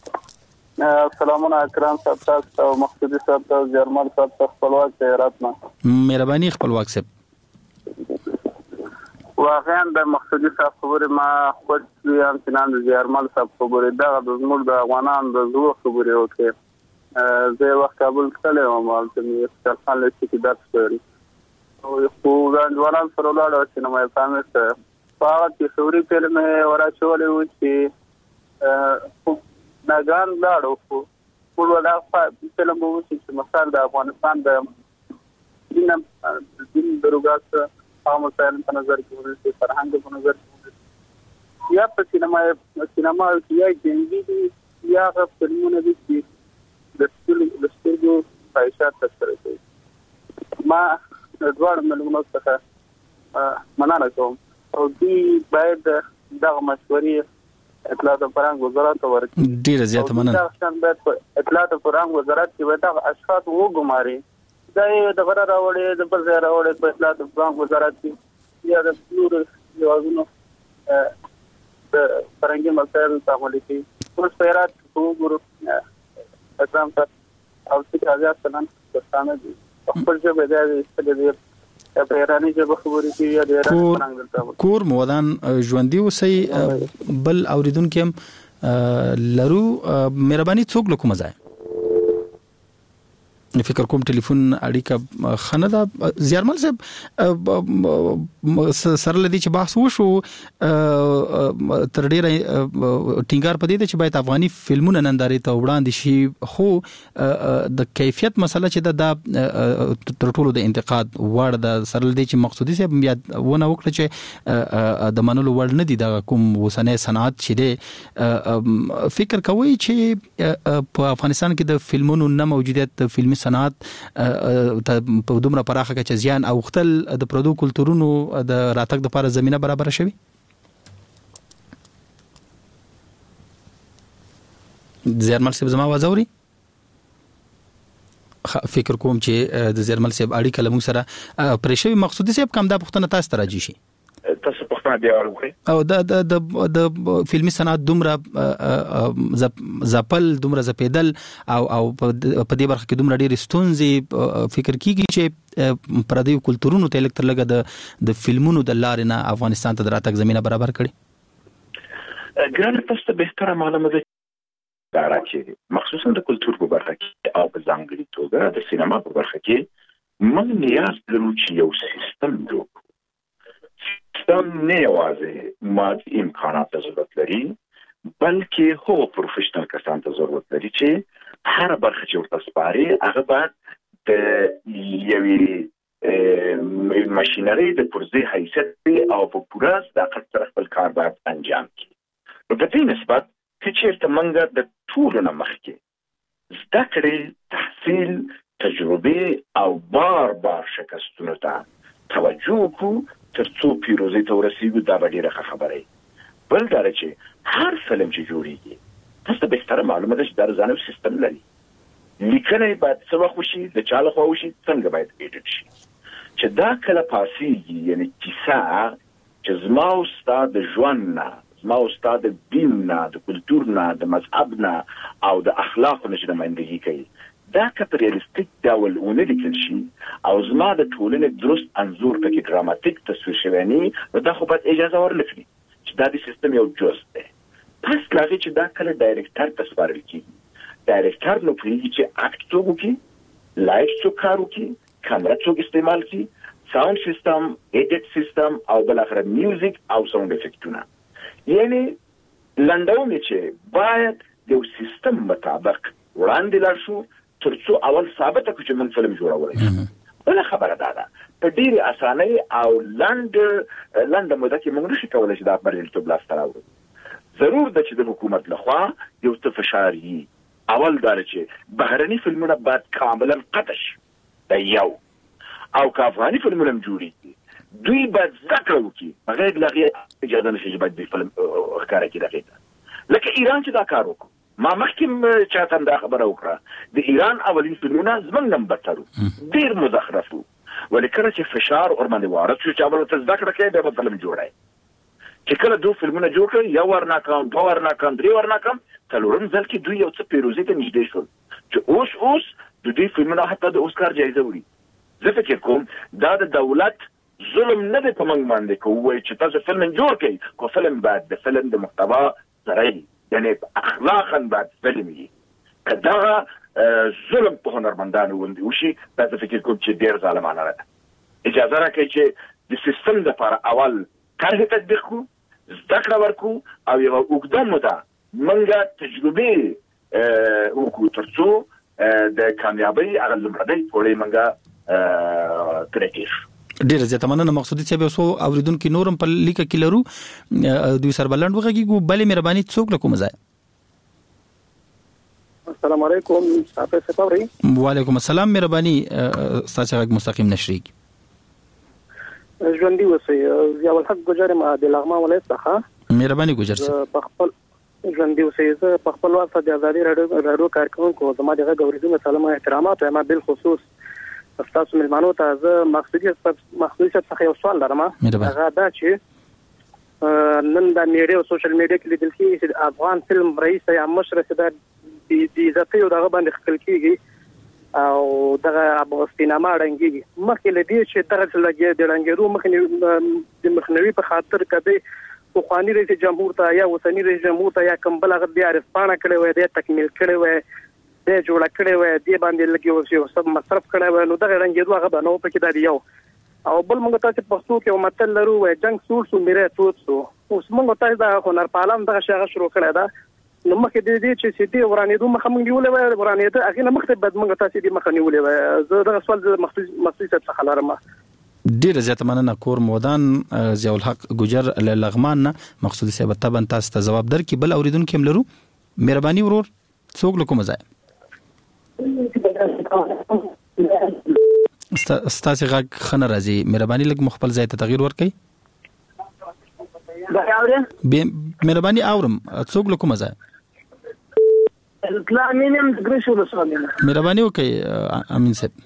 سلامونه اکرام صاحب تاسو او مقصودي صاحب تاسو جرمال صاحب تاسو خپلواک زیارت نه مهرباني خپلواک صاحب واقعا د مقصودي صاحب خبره ما خود یم چې د جرمال صاحب خبره دا د زموږ د افغانانو د زړه خبره وکړي زه وخت کابل کله وم چې مې ستاسو له څخه درس کړی او خو دا ځوانان سره ولاړ چې نو مې فهمه چې په هغه کې خبرې په لمه ورچولې و چې ناګان لاړو خو ټول ولا فلم وو چې مثال د افغانستان د دین دین دروګات او مثال په نظر کې ورته فرهنګ په نظر کې یا په سینما سینما کې یا جنګي یا په فلمونو کې د ستل د ستلګو پایښت تر کوي ما دوړ ملګرو څخه مننه کوم او دې باید دغه مشورې اطلاعات فرهنګ وزارت ورکړي. ډیره زیاته مننه. اطلاعات فرهنګ وزارت چې ودا اشخاص وګماري دا یې د غره راوړې د پر ځای راوړې په اطلاعات فرهنګ وزارت کې یا د نور یوازونو د فرهنګي مسایل تعامل کوي. اوس پیرات وګورو اکرام صاحب او چې آزاد سنن ستانه دي خپل ځای به دا استګي په ایرانی ژبه خبرې کوي یا د ایران فرهنګ دلته کور مودان ژوندۍ اوسئ. بل اوریدونکو هم لرو مهرباني څوک لکومه ځای فکر کوم ټلیفون اړیکه خنه دا زیارمل صاحب سره لدی چې بحث وشو تر ډیره ټینګار پدې چې باید افغاني فلمونه نندارې ته وړاندې شي، خو د کیفیت مسله چې دا تر ټولو د انتقاد وړ د سره لدی چې مقصودي صاحب بیا ونه وکړه چې د منلو وړ نه دي د کوم وسنۍ صنعت چې دی. فکر کوي چې په افغانستان کې د فلمونو نه موجودیت د فلمي صنعت په دومره پراخه کې چې زیان او خپل د پردو کلتورونو د راتګ لپاره زمينه برابر شوي؟ زیرمل صاحب زما आवाज اوري؟ فکر کوم چې د زیرمل صاحب اړیکه لمو سره پرېښوي. مقصودي صاحب کوم دا پښتنه تاسو ته راځي شي تاسو پښتنه دی اورئ او د د د فلمي صنعت دومره زپل دومره زپیدل او او په دې برخه کې دومره ډېر ستونزې فکر کیږي چې پردي کلتورونو ته الکتر لګه د د فلمونو د لارې نه افغانستان ته دراتک زمينه برابر کړي. ګرانه تاسو ته بهتره معلومه ده دا راځي مخصوصا د کلتور په برخه کې او په ځانګړي توګه د سینما په برخه کې موږ نیاز لرو چې یو سیستم جوړ سم نه یوازې مادي امکانات ته ضرورت لري بلکې هو پروفیشنل کسان ته ضرورت لري چې هر برخه چې ورته سپاري هغه باید د یوې ماشینري د پرزې حیثیت او په پوره صداقت سره خپل کار باید انجام کړي. نو په دې نسبت چې چېرته موږ د ټولو نه مخکې زده کړې تحصیل تجربې او بار بار شکستونو ته توجه وکړو تر څو پیروزي ته ورسېږو، دا به ډېره ښه خبره وي. بل دا چې هر فلم چې جوړېږي تاسو ته بهتره معلومه ده چې دا ځانګړی سیستم لري. لیکنه باید څه وخت وشي، د چا لخوا وشي، څنګه باید ایډیټ شي، چې دا کله پاسېږي یعنې کیسه چې زما او ستا د ژوند نه، زما او ستا د دین نه، د کلتور نه، د مذهب نه او د اخلاقو نه چې نمایندګي کوي، دا که په ریالستیک ډول ونه لیکل شي او زما د ټولنې درست انځور پکې ډراماتیک تصویر شوی نه، نو دا خو باید اجازه ورنکړي چې دا د سیستم یو جز دی. پس له هغې چې دا کله ډایرکټر ته سپارل کېږي، ډایرکټر نو پوهېږي چې اکټ څوک وکړي، لایټ څوک کار وکړي، کامره څوک استعمال کړي، ساوند سیستم، ایډیټ سیستم او بالاخره میوزیک او ساوند افیکټونه. یعنې لنډومې چې باید د یو سیستم مطابق وړاندې لاړ شو تر څو اول ثابته کړو چې موږ فلم جوړولی شو. بله خبره دا ده په ډېرې اسانۍ او لنډ لنډه موده کې موږ نشو کولی چې دا بریالیتوب لاسته راوړو. ضرور ده چې د حکومت لخوا یو څه فشار وي. اول دا چې بهرني فلمونه باید کاملا قطع شي، دا یو. او که افغاني فلمونه هم جوړېږي دوی باید زده کړه وکړي، بغیر له هغې اجازه نشي چې باید دوی فلم ښکاره کړي دغې ته. لکه ایران چې دا کار وکړو، ما مخکې چاته هم دا خبره وکړه، د ایران اولین فلمونه زموږ هم بدتر وو، ډېر مزخرف وو. ولې کله چې فشار ورباندې وارد شو چې اول ورته زده کړه کوې بیا به فلم جوړی، چې کله دوی فلمونه جوړ کړل، یو ور ناکام، دوه ور ناکام، درې ور ناکام، څلورم ځل کې دوی یو څه پیروزي ته نږدې شول چې اوس اوس د دوی فلمونه حتی د اوسکار جایزه وړي. زه فکر کوم دا د دولت ظلم نه دی په موږ باندې که ووایي چې تاسو فلم جوړ کړئ، خو فلم باید د فلم د محتوا سره وي، یعنې اخلاقا باید فلم وي. که دغه ظلم په هنرمندانو باندې وشي، دا زه فکر کوم چې ډېر ظالمانه ده. اجازه راکړئ چې د سیستم دپاره اول طرحې تطبیق کړو، زده کړه ورکړو او یوه اوږده موده موږ تجربې وکړو تر څو د کامیابۍ هغه لومړنۍ پوړۍ موږ ترې تېر شو. ډیره زیاته مننه مقصودي صاحب. اوسو اوریدونکو نورم په لیکه کې لرو دوی سر بلند وغږیږو. بلې مهرباني څوک له کومه ځای؟ السلام علیکم صاحب ستوري. وعلیکم السلام. مهرباني تاسو غږ مستقیم نشریږي. ژوندۍ اوسئ. ضیاء الحق ګجر ما د لغمان ولایت څخه. مهرباني ګجر صاحب. په خپل ژوندۍ اوسئ. زه په خپل وخت د ازادي راډیو کارکونکو زما دغه اوریدونکو سلام او احترامات وایم. بل خصوص تاسو ملمانو ته زه مقصودي مقصودي څخه یو سوال لرم. هغه دا چې نن د میډیا او سوشل میډیا کې لیدل کېږي چې افغان فلم رئیس یا مشر چې دا د عزتي او دغه باندې خپل کېږي او دغه ابو سینما رنګيږي. مخکې له دې چې دغه لګي د رنګېرو مخنیوي د مخنیوي په خاطر کده خو خواني رئیس جمهور ته یا وسنی رئیس جمهور ته یا کمبل هغه بیا رسپانه کړي وای د تکمیل کړي وای د جوړ کړي وای دی باندې لګي او سب مصرف کړي وای. نو دغه رنګېرو هغه بنو پکې دا یو او بل موږ ته چې پښتو کې متل لرو وای جنگ سور سو میره توت سو. اوس موږ ته دا هنر پالم دغه شغه شروع کړی دا. نو مخکې د دې چې سیدي ورانېدو مخه موږ نیولې وای، ورانېده هغه نه مخته بد موږ ته سیدي مخه نیولې وای. زه دغه سوال مخصوص مخصوص څه لرم. ډیره زیاته مننه. کور مودان ضیاء الحق ګجر له لغمان نه مقصودي صاحب ته تاسو ته جواب درکې. بل اوریدونکو هم لرو. مهرباني ورور څوک له کومه ځای؟ ستاسو غږ خنه راځي. مهرباني لږ مخبل ځای ته تغییر ورکړئ. دا اورم مهرباني اورم څوک له کومه ځای؟ اطلاع مینم د ګریشو له سوالینه. مهرباني وکړئ امین صاحب.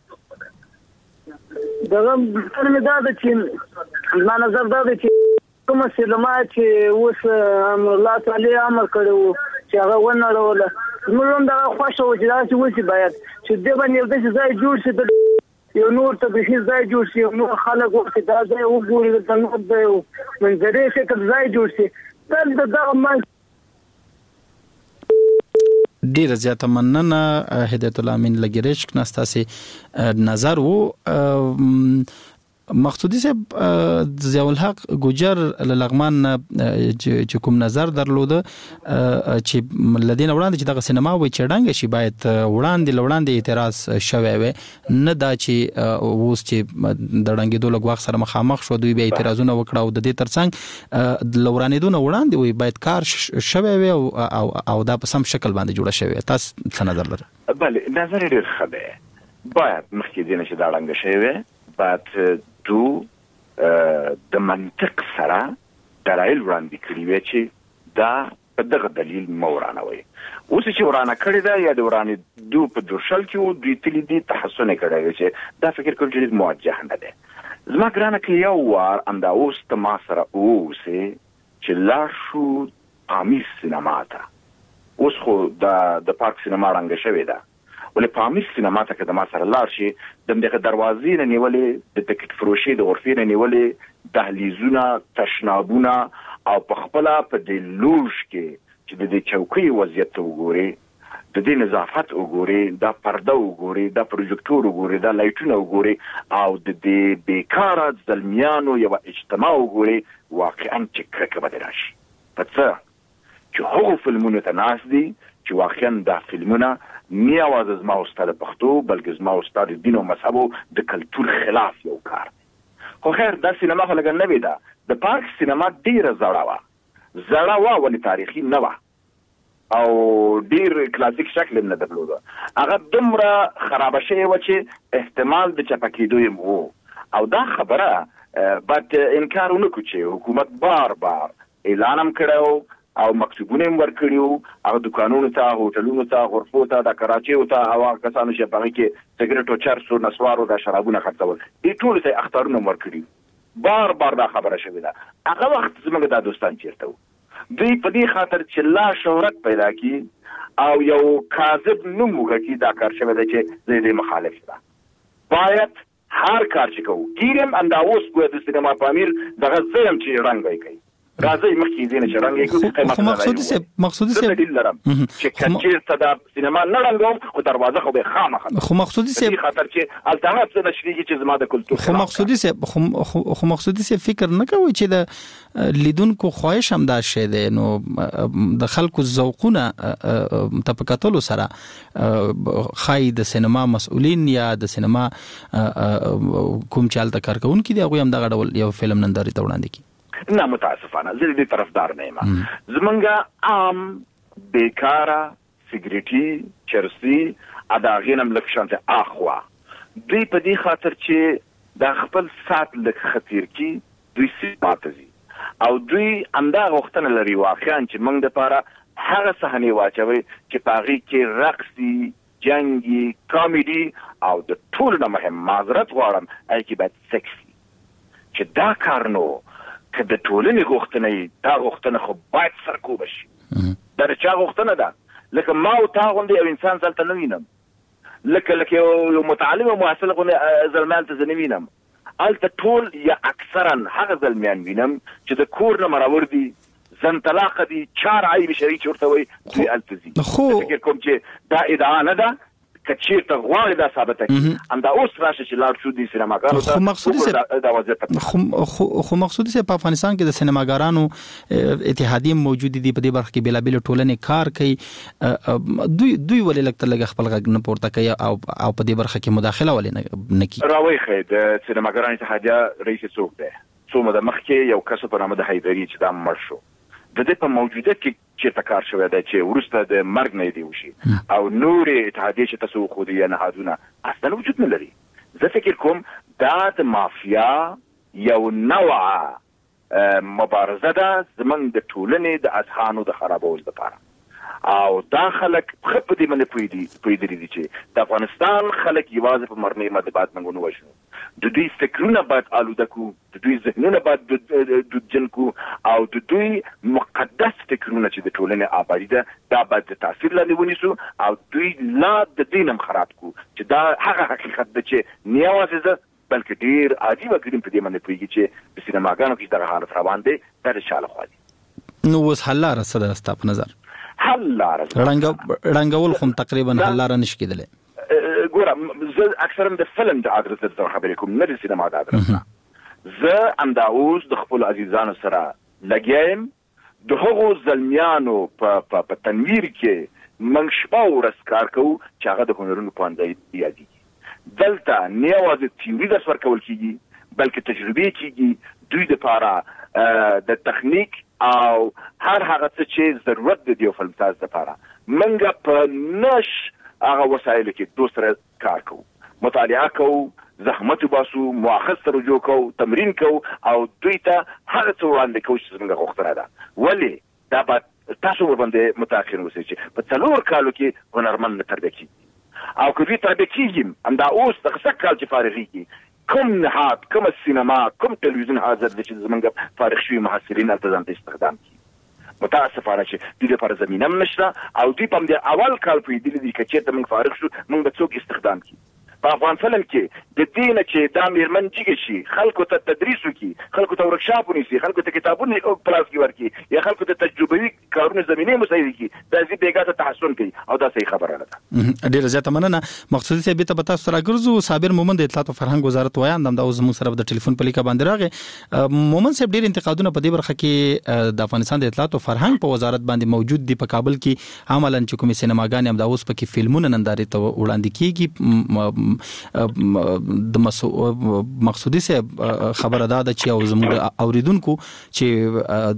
دغه څنګه دا د چې ما نظر دا د چې کوم سلمات چې اوس الله تعالی امر کړو چې هغه ونړول موږ دا خوښو چې دا چې وسی باید چې د باندې د ځای جوړ شي د یو نور ته به ځای جوړ شي نو خلک وخت دا ځای وګوري د نور د منځري شکل ځای جوړ شي تل دا ما ډیره زیاته مننه هدایت الله امین لګریشک نستاسي نظر وو. مقصودی صاحب ضیاء الحق ګوجر لغمان چې کوم نظر درلوده چې لدین وړاندې چې دغه سینما وي چړنګ شي باید وړاندې لوړاندې اعتراض شوی وي نه دا چې اوس چې د ډنګېدو لږ وخت سره مخامخ شو دوی به اعتراضونه وکړه او د دې ترڅنګ لورانېدونه وړاندې وي باید کار شوی وي او او دا په سم شکل باندې جوړه شوی تاسو څه نظر لرئ؟ بله نظر ډېر ښه دی باید مخکې دې نه چې دا ړنګه شوی وي باید دو د منطق سره دلایل وړاندې کړي وي چې دا په دغه دلیل مو ورانوي اوس چې ورانه کړی دا یا د ورانې دو په درشل کې دوی تللی دي تحسن کړی وي چې دا فکر کوم چې موجه نه دی زما ګرانه کې یو وار امدا اوس ته ما سره اوسې چې لاړ شو پامیز سینما ته اوس خو د پارک سینما ړنګه شوې ده ولې پامیز سینما ته که د ما سره لاړ شي د همدغه دروازې نه نیولې د ټکټ فروشي د غرفې نه نیولې دهلیزونه تشنابونه او په خپله په دې لوژ کې چې د دې چوکۍ وضعیت ته وګورې د دې نظافت وګورې دا پرده وګورې دا پروجیکټور وګورې دا لایټونه وګورې او د دې بیکاره زلمیانو یوه اجتماع وګورې واقعا چې کرکه به دې راشي په څه چې هغو فلمونو ته ناست دي چې واقعا دا فلمونه نه یوازې زما او ستا د پښتو بلکې زما او ستا د دین او مذهبو د کلتور خلاف یو کار دی خو خیر دا سینما خو لږه نوې ده د پارک سینما ډېره زړه وه زړه وه ولې تاریخي نه وه او ډېر کلاسیک شکل یې نه درلوده هغه دومره خرابه شوې وه چې احتمال د چپه کېدو یې و او دا خبره باید انکار ونه کړو چې حکومت بار بار اعلان هم کړی او مکتوبونه هم ورکړي وو هغه دوکانونو ته هوټلونو ته غرفو ته د کراچیو ته او هغه کسانو چې په هغې کې سګرټ او چرس او نسوارو دا شرابونه خرڅول دې ټولو ته اختارونه هم ورکړي بار بار دا خبره شوې ده هغه وخت زموږ دا دوستان چېرته وو دوی په دې خاطر چې لا شهرت پیدا کړي او یو کاذب نوم وګټي دا کار شوی دی چې زه دې مخالف ده باید هر کار چې کوو ګیرم همدا اوس ګویا د سینما په امیر دغه زه یم چې رنګ کوي راځي مخکې دې نه چې رنګ یې خو مقصودي صاحب مقصودي صاحب دلیل لرم چې کچېرته دا سینما نه رنګوم خو دروازه خو به خامخا خو مقصودي صاحب خاطر چې الټرنیټ څه نشریږي چې زما د کلتور خو مقصودي صاحب خو مقصودي صاحب فکر نه کوي چې د لیدونکو خواهش هم دا شی دی نو د خلکو ذوقونه تپکاتلو سره خای د سینما مسؤلین یا د سینما کوم چالت کار کوونکي دی هغه هم دغه ډول یو فلم ننداري ته وړاندې کی نه متاسفانه زه دې طرفدار نه یم زمونږ عام بیکاره سګریټي چرسي ادا غینم لک شانته اخوا دوی په دې خاطر چې دا خپل سات لک خطیر کی دوی سیماتزي او دوی انده غوښتنه لري واقعا چې موږ د پاره هغه صحنه واچوي چې پاغي کې رقصي جنگي کامیډي او د ټول نه مهم معذرت غواړم اې کې باید سکسي چې دا کار نو که د ټولنې غوښتنه دا غوښتنه خو باید سرکوبه شي دا د چا غوښتنه ده لکه ما او تا غوندې یو انسان دلته نه وینم لکه لکه یو متعلم او محصل غوندې زلمیان ته زه نه وینم هلته ټول یا اکثرا هغه زلمیان وینم چې د کور نه مرور دي زن طلاقه دي چار عیب شرعي چې ورته وایي دوی هلته ځي فکر کوم چې دا ادعا نه ده کچېرته غواړي دا ثابته کړي همدا اوس راشه چې لاړ شو دي سینماګانو ته خو مقصودي صاحب خو مقصودي صاحب په افغانستان کې د سینماګرانو اتحادیه موجود دي په دې برخه کې بلا بل ټولنې کار کوي دوی دوی ولې لکه لګ خپل غږ نه پورته کوي او او په دې برخه کې مداخله ولې نه کوي راوي خې د سینماګرانو اتحادیه رئیس څوک دی څو مده مخکې یو کس په نامه د حیدري چې دا مړ شو د دې په موجوده کې چې تکار شوی دی چې ورسته د مرګ نه دی وشي او نور اتحادیه چې تاسو خو دې نه هادونه اصلا وجود نه لري زه فکر کوم دا د مافیا یو نوعه مبارزه ده زمونږ د ټولنې د اذهانو د خرابولو لپاره او دا خلک خپ دې باندې پوي پوي دي چې د افغانستان خلک یوازې په مرنې مدبات منګونو وشو د دوی فکرونه باید آلوده کو د دوی ذهنونه باید دودجن کو او د دوی مقدس فکرونه چې د ټولنې آبادی ده دا باید د تاثیر لاندې ونیسو او دوی لا د دینم خراب کو چې دا هغه حقیقت ده چې نه یوازې زه بلکې ډیر عادي وګړي په دې باندې پوهیږي چې په سینماګانو کې دغه حالت روان دی دا د شاله خو دي نو اوس حل لاره څه ده ستا په نظر حل لاره رنګول خو تقریبا حل لاره نشي کېدلی ګوره زه اکثرا د فلم د ادرس درته خبرې کوم نه د سینما د ادرس زه همدا اوس د خپل عزیزانو سره لګیم د هغو زلمیانو په په تنویر کې موږ شپه ورځ کار کوو چې هغه د هنرونو پوهنځی یادېږي. دلته نه یوازې تیوري درس ورکول کېږي بلکې تجربې کېږي دوی دپاره د تخنیک او هر هغه څه چې ضرورت دی د یو فلمساز دپاره موږ په نش هغه وسایلو کې دوی سره کار کوو، مطالعه کوو، زحمت وباسو، مؤاخذ سره رجوع کوو، تمرین کوو او دوی ته هغه څه وړاندې کوو چې زموږ غوښتنه ده. ولې دا به تاسو ورباندې متأخر اوسئ چې په څلور کالو کې هنرمند نه تربیه کېږي او که دوی تربیه کېږي همدا اوس دغه سږ کال چې فارغېږي کوم نهاد، کوم سینما، کوم تلویزیون حاضر دی چې زموږ فارغ شوي محصلین هلته ځان ته استخدام کړي. متاسفانه چې دوی لپاره زمینه هم نشته او دوی په همدې اول کال پوهېدلي دي که چېرته موږ فارغ شو موږ به څوک استخدام کړي. په افغان فلم کې د دې نه چې دا میرمن جګه شي، خلکو ته تدریس وکړي، خلکو ته ورکشاپ ونیسي، خلکو ته کتابونه پلاس کې ورکړي یا خلکو ته تجربوي کارونه زمینې مساعده کړي، دا زی بیګا ته تحسن کوي او دا صحیح خبره نه ده. ډیره زیاته مننه. مقصودي صاحب ته پتا سره ګرځو. صابر مومن د اطلاعات او فرهنګ وزارت وایي دا اوس موږ سره د ټلیفون په لیکه باندې راغی. مومن صاحب ډیر انتقادونه په دې برخه کې د افغانستان د اطلاعات او فرهنګ په وزارت باندې موجود دي. په کابل کې عملاً چې کومې سینماګانې هم دا اوس پکې فلمونه نندارې ته وړاندې کیږي. د مقصودي صاحب خبره ده چې او زموږ اوریدونکو چې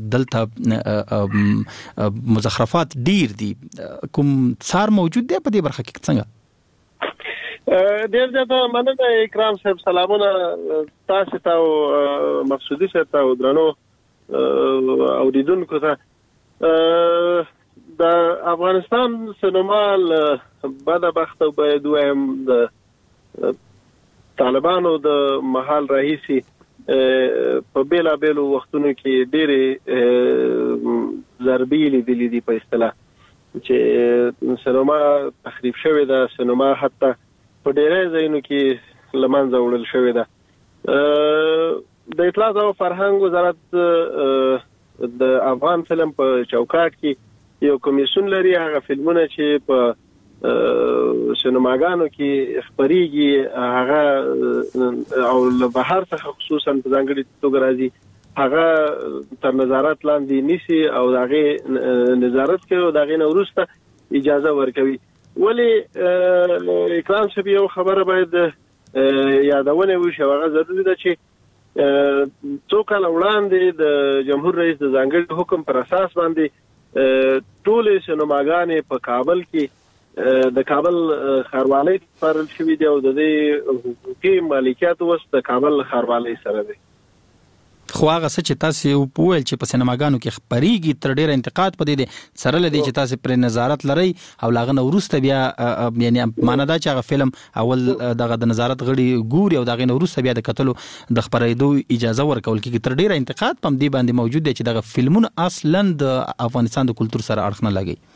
دلته مزخرفات ډیر دي، کوم څار موجود دی په دې برخه کې څنګه؟ ډیر زیاته مننه اکرام صاحب. سلامونه تاسو ته او مقصودي صاحب ته او درنو اوریدونکو ته. د افغانستان سینما بدبخت باید وایم د طالبانو د محل رئیسي په بیلا بیلو وختونو کې ډېرې ضربې لیدلې دي په اصطلاح چې سینما تخریب شوې ده، سینما حتی په ډېری ځایونو کې له منځه وړل شوې ده. د اطلاعات او فرهنګ وزارت د افغان فلم په چوکاټ کې یو کمیسیون لري، هغه فلمونه چې په سینماګانو کې خبريږي هغه او له بهر څخه خصوصا په ځانګړي توګه راځي هغه تر نظارت لاندې نیسي او دغه نظارت کوي او دغه نورسته اجازه ورکوي. ولی اکرام صاحب یو خبره باید یادونه وشي، هغه ضروري ده چې څو کال وړاندې د جمهور رئیس د ځانګړي حکم پر اساس باندې ټول سینماګانې په کابل کې د کابل ښاروالۍ سپارل شوي دي او د دې حقوقي مالکیت اوس د کابل ښاروالۍ سره دی. خو هغه څه چې تاسو وویل چې په سینماګانو کې خبريږي تر ډیر انتقاد پدې دي سره لدی چې تاسو پر نظارت لري او لاغه نورسته بیا یعنی معنی دا چې هغه فلم اول دغه د نظارت غړي ګوري او دغه نورسته بیا د کتلو د خبرېدو اجازه ورکول کیږي. تر ډیر انتقاد پم دی باندې موجود دی چې دغه فلمونه اصلا د افغانستان د کلچر سره اړخ نه لګي.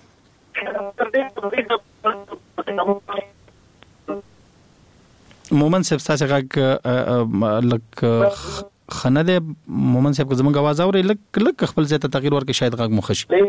مومن صاحب تاسو غږ لک خنه ده مومن صاحب زموږ आवाज اوري لک لک خپل ځای ته تغییر ورکړي شاید غږ مخ شي.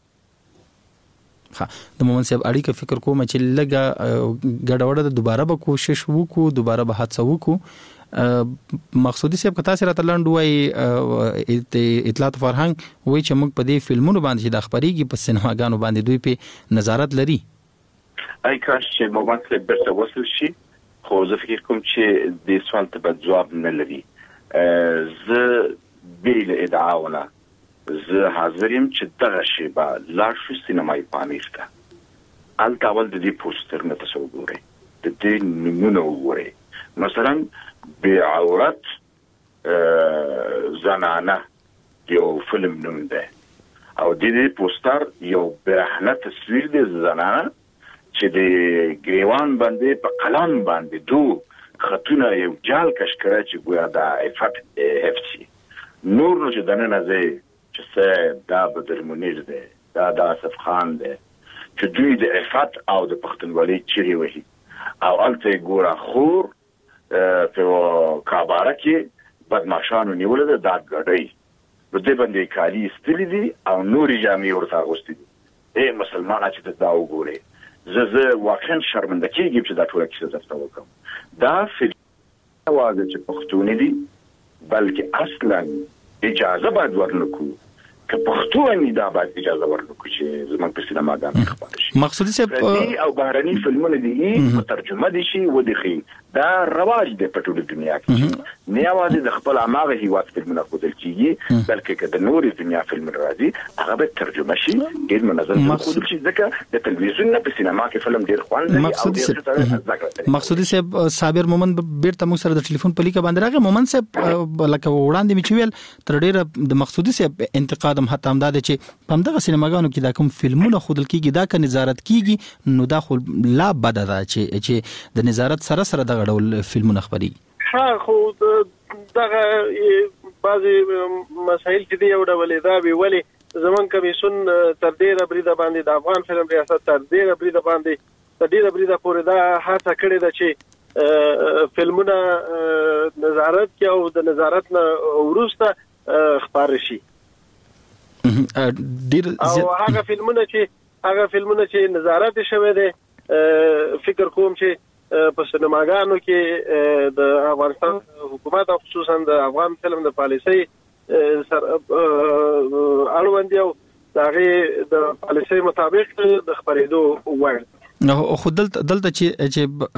ها د مومن صاحب اړیکه فکر کوم چې لګه ګډوډه د دوباره به کوشش وکړو، دوباره به حادثه وکړو. مقصودي صاحب کتا سره تلند وای اطلاعات فرهنګ وای چې موږ په دې فلمونو باندې د خبريږي په سینماګانو باندې دوی په نظارت لري. اي کاش چې مومن صاحب برته وصل شي، خو زه فکر کوم چې د سوال ته جواب نه لري. زه بیل ادعاونه زه حاضر یم چې دغه شی به لاړ شو سینمایي پامیر ته. هلته اول د دې پوسټرونه تاسو وګورئ، د دې نومونه وګورئ. مثلا بعورت زنانه یو فلم نوم دی او د دې پوسټر یو برهنه تصویر دی زنانه چې د ګریوان باندې په قلم باندې دو خطونه یو جال کش کړی چې ګویا دا افت افسی نور نو چې دننه زه چې څه دا بدر منیر دی، دا د اسف خان دی چې دوی د افت او د پښتونولۍ چیرې وهي او هلته ګوره خور په کاباره کې بدمعشانو نیولې ده دا ګډۍ په دې باندې کالي ایستلي دي او نورې جامې ورته اغوستې دي. ای مسلمانه چې دا وګورئ، زه زه واقعا شرمنده کېږم چې دا ټوله کیسه درته وکړم. دا فلم یوازې چې پښتوني دي بلکې اصلا اجازه باید ورنکو که پښتو اني دا باید اجازه ورنکو چې زموږ په سینماګانو کې خپاره شي. مقصودي صاحب او بهرني فلمونه دي په ترجمه دي شي و دي خي دا رواج دی په ټوله دنیا کې نه یوازې د خپل عامه هیواد فلمونه خودل کیږي بلکې که د نورې دنیا فلم راځي هغه به ترجمه شي ډیر منظم خودل شي ځکه د تلویزیون نه په سینما کې فلم ډیر خوند لري او ډیر څه. مقصودي صاحب صابر مومن بیرته موږ سره د ټلیفون په لیکه باندې راغی. مومن صاحب لکه وړاندې می چویل تر ډیره د مقصودي صاحب انتقاد هم حتی هم دا چې په دغه سینماګانو کې دا کوم فلمونه خودل کیږي دا که نظارت کیږي نو دا خو لا بد ده چې چې د نظارت سره سره دغه ډول فلمونه خبري. ها خو دغه بعضي مسایل چې دی یو ډول دا وی ولی زمون کمیسون تر ډیره بریده باندې د افغان فلم ریاست تر ډیره بریده باندې تر ډیره بریده پورې دا هڅه کړې ده چې فلمونه نظارت کې او د نظارت نه وروسته خبر شي. ډیر او هغه فلمونه چې هغه فلمونه چې نظارت شوه دي فکر کوم چې په سینماګانو کې د افغانستان حکومت او خصوصا د افغان فلم د پالیسۍ سره اړوند یو دغه د پالیسۍ مطابق د خبرېدو وړ نو خو دلته دلته چې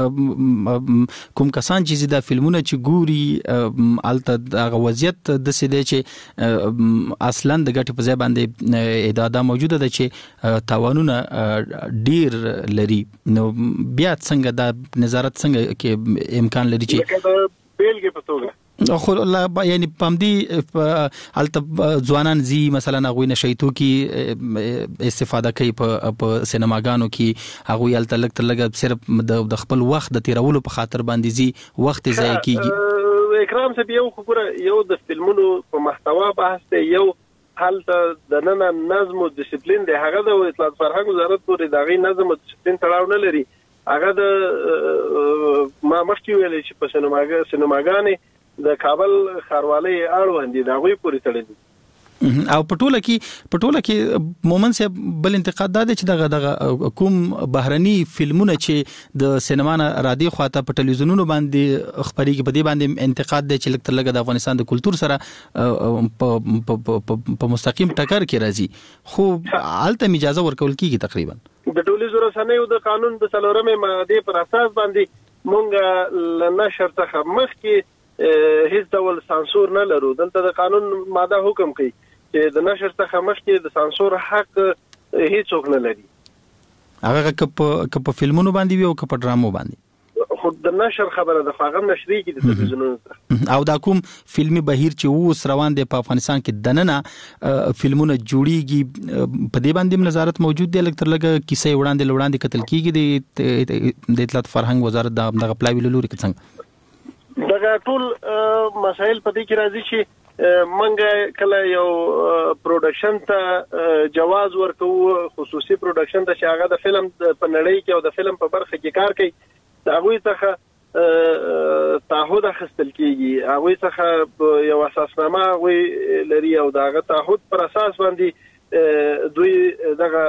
چې کوم کسان چې دا فلمونه چې ګوري الته د وضعیت د سیده چې اصلا د ګټ په ځای باندې ادعا موجوده ده چې تاوانونه ډیر لري نو بیا څنګه دا نظارت څنګه کې امکان لري چې بیلګه په توګه خو الله یعنی پمدي الته ځوانان زی مثلا غوي نشیتو کې استفاده کوي په سینماګانو کې هغه الته لګ تر لګ صرف د خپل وخت د تیرولو په خاطر باندې زی وخت ضایع کیږي. اکرام صاحب یو خبره یو د فلمونو په محتوا بحث دی یو حالته د نن نظم او ډیسپلین دی هغه د اطلاعات فرهنګ وزارت پورې دغه نظم او ډیسپلین تړاو نه لري هغه د ما مخکې ویل چې په سینماګا سینماګانې د کابل خاروالۍ اړوند دي دا غوي پوری تړلي او پټوله کې پټوله کې مومن صاحب بل انتقاد ده چې دغه دغه کوم بهرني فلمونه چې د سینما نه رادي خواته په ټلویزیونونو باندې خبري کې په دې باندې انتقاد ده چې لکه لګه د افغانستان د کلچر سره په مستقیم ټکر کې راځي خو الته اجازه ورکول کیږي تقریبا د ټولنیزو رسنیو د قانون د څلورمې ماده پر اساس باندې مونږ لنشر څخه مخکې هیڅ ډول سانسور نه لرو. دلته د قانون ماده حکم کوي چې د نشر څخه مخکې د سانسور حق هیڅوک نه لري. هغه که په فلمونو باندې وي او که په ډرامو باندې خو د نشر خبره د فاغم نشري کې د تلویزیونونو او دا کوم فلمي بهیر چې اوس روان دی په افغانستان کې دننه فلمونه جوړیږي په دې باندې نظارت موجود دی لکه تر لګه کیسه وړاندې وړاندې قتل کیږي د اطلاعات فرهنګ وزارت د غپلاوی لوري کې څنګه دغه ټول مسائل په دې کې راځي چې منګه کله یو پروډکشن ته جواز ورکو خصوصي پروډکشن ته چې هغه د فلم په نړۍ کې او د فلم په برخه کې کار کوي دا غوي څخه تعهد اخیستل کیږي هغه څخه یو اساسنامه غوي لري او داغه تعهد پر اساس باندې دوی دغه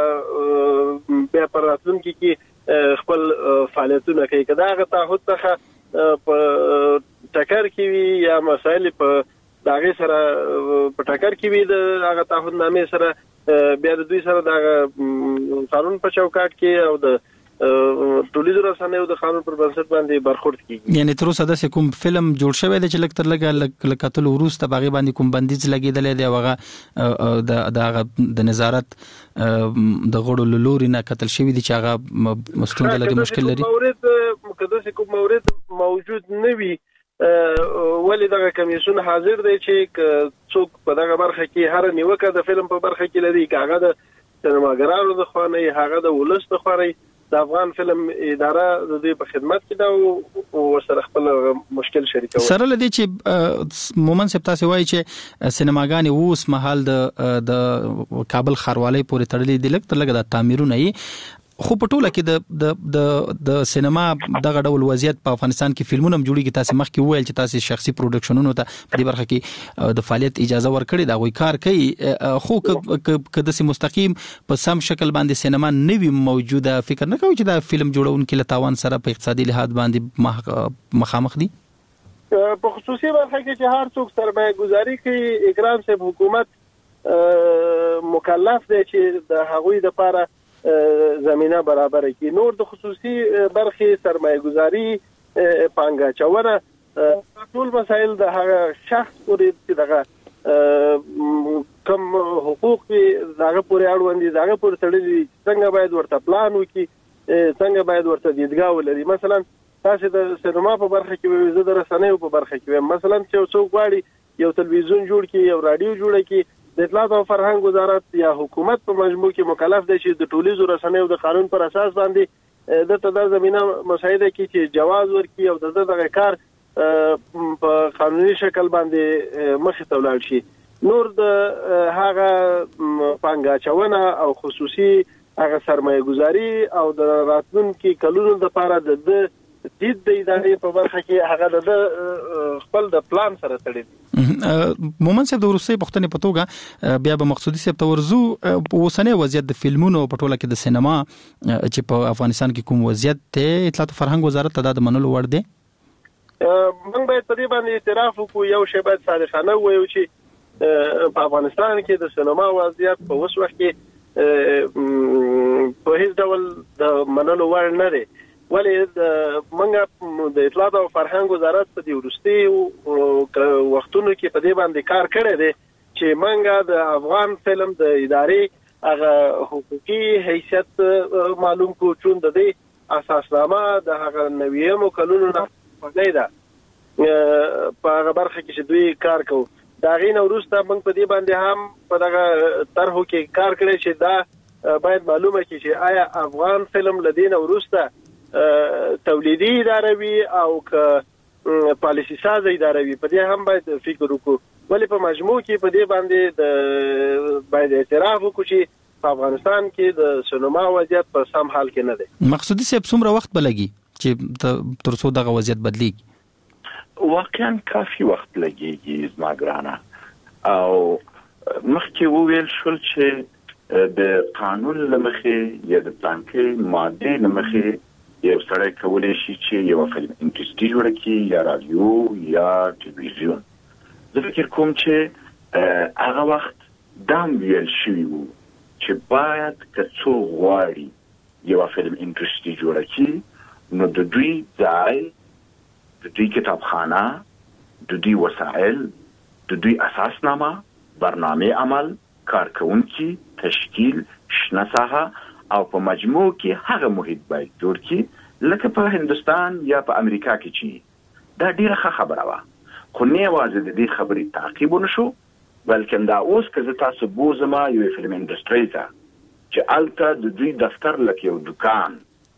بیا پر راتلونکي کې خپل فعالیتونه کوي کدا هغه تعهد څخه په ټکر کې وي یا مسائل په داغه سره په ټکر کې وي د هغه تعهد نامې سره بیا د دوی سره د قانون په چوکاټ کې او د ټولنیزو رسنیو د قانون پر بنسټ باندې برخورد کیږي. یعنی تر اوسه د کوم فلم جوړ شوی دی چې لکه تر لګه لکاتل وروسته باغې باندې کوم بندیز لګیدل دی هغه د د د نظارت د غړو لوري نه قتل شوی دی چې هغه مستند لري مشکل لري مورد مقدس کوم مورد موجود نه وي ولی دغه کمیسون حاضر دی چې څوک په دغه برخه کې هر نیوکه د فلم په برخه کې لري هغه د سینماګرانو د خوانې هغه د ولس د خوانې د افغان فلم اداره د دې په خدمت کې دا او سره خپل مشکل شریکو سره لدی چې مومن صاحب تاسو وایي چې سینماګانې اوس مهال د د کابل خاروالۍ پورې تړلې دي لکه لکه د تعمیرونه یې خو په ټوله کې د د د د سینما دغه ډول وضعیت په افغانستان کې فلمونه هم جوړیږي تاسو مخکې وویل چې تاسو شخصي پروډکشنونو ته په دې برخه کې د فعالیت اجازه ورکړي دا غوي کار کوي خو که د مستقیم په سم شکل باندې سینما نوي موجوده فکر نه کوي چې دا فلم جوړونکو له تاوان سره په اقتصادي لحاظ باندې مخامخ دي. په خصوصي برخه کې چې هر څوک سرمایه گذاري کوي اکرام صاحب حکومت مکلف دی چې د هغوی لپاره زمينه برابر کړي. نور د خصوصي برخې سرمایه گذاري پانګه چونه ټول مسایل د هغه شخص پورې چې دغه کوم حقوق دغه پورې اړوند دي دغه پورې تړلي څنګه باید ورته پلان وکړي څنګه باید ورته دیدګا ولري. مثلا تاسو د سینما په برخه کې زه د رسنیو په برخه کې مثلا چې څوک غواړي یو تلویزیون جوړ کړي یو رادیو جوړ کړي د اطلاعات او فرهنګ وزارت یا حکومت په مجموع کې مکلف دی چې د ټولیزو رسنیو د قانون پر اساس باندې د تدار زمينه مساعده کې چې جواز ورکړي او د دغه کار په قانوني شکل باندې مخې ته ولاړ شي. نور د هغه پانګه چونه او خصوصي هغه سرمایه گذاري او د راتلونکي کلونو لپاره د دید د ادارې په برخه کې هغه د خپل د پلان سره تړي دي. مومن صاحب د ورسې پښتنې په توګه بیا به مقصودی صاحب ته ورزو اوسنۍ وضعیت د فلمونو په ټوله کې د سینما چې په افغانستان کې کوم وضعیت ته اطلاعات او فرهنګ وزارت ته د منلو وړ دی. موږ باید په دې باندې اعتراف وکړو یو شی باید صادقانه ووایو چې په افغانستان کې د سینما وضعیت په اوس وخت کې په هیڅ ډول د منلو وړ نه دی. ولې د موږ د اطلاعات او فرهنګ وزارت په دې ورستي وختونو کې په دې باندې کار کړی دی چې موږ د افغان فلم د ادارې هغه حقوقي حیثیت معلوم کو چون د دې اساسنامه د هغه نویمو کلونو نه پدې ده په هغه برخه کې چې دوی کار کوي. دا غي نو وروسته موږ په دې باندې هم په دغه طرحو کې کار کړی چې دا باید معلومه کړي چې آیا افغان فلم لدین وروسته تولیدي اداره وي او ک پالیسی ساز اداره وي په دې هم باید فکر وکړو. ولې په مجموع کې په دې باندې د باید اعتراف وکړو چې په افغانستان کې د سینما وضعیت په سم حال کې نه دی. مقصودی صاحب څومره وخت بلګي چې تر څو دغه وضعیت بدلیږي؟ واقعا کافي وخت لګيږي زما ګرانه او مخکې وویل شول چې د قانون لمخې یا د پلانکې ماده لمخې یو سړی کولی شي چې یو فلم انډستری جوړ کړي یا رادیو یا ټلویزیون. زه فکر کوم چې هغه وخت دا ویل شوی وو چې باید که څوک غواړي یو فلم انډستری جوړ کړي نو د دوی ځای د دوی کتابخانه د دوی وسایل د دوی اساسنامه برنامه عمل کارکونکي تشکیل شنه ساحه او په مجموع کې هغه محیط باید جوړ کړي لکه په هندستان یا په امریکا کې چې دا ډیره ښه خبره وه. خو نه یوازې د دې خبرې تعقیب ونشو بلکې دا اوس که زه تاسو بوزم یو فلم انډستری ته چې هلته د دوی دفتر لکه یو دکان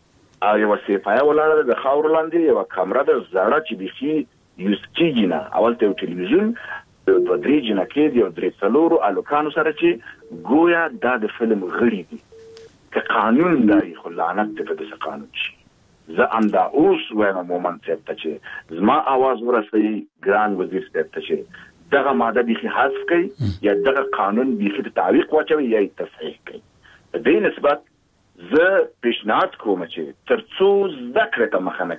او یو سیپایه ولاړه ده د خاورو لاندې یوه کمره ده زړه چې بیخي یوز کېږي نه او هلته یو ټلویزیون دوه درې جنکې یو درې څلورو هلکانو سره چې ګویا دا د فلم غړي دي. که قانون دی خو لعنت دی په داسې قانون شي. زه همدا اوس وایم مومن صاحب ته چې زما اواز ورسوي ګران وزیر صاحب ته چې دغه ماده بیخي حذف کړي یا دغه قانون بیخي د تعویق واچوي یا یې تصحیح کړي. په دې نسبت زه پیشنهاد کوم چې تر څو زده کړې ته مخه نه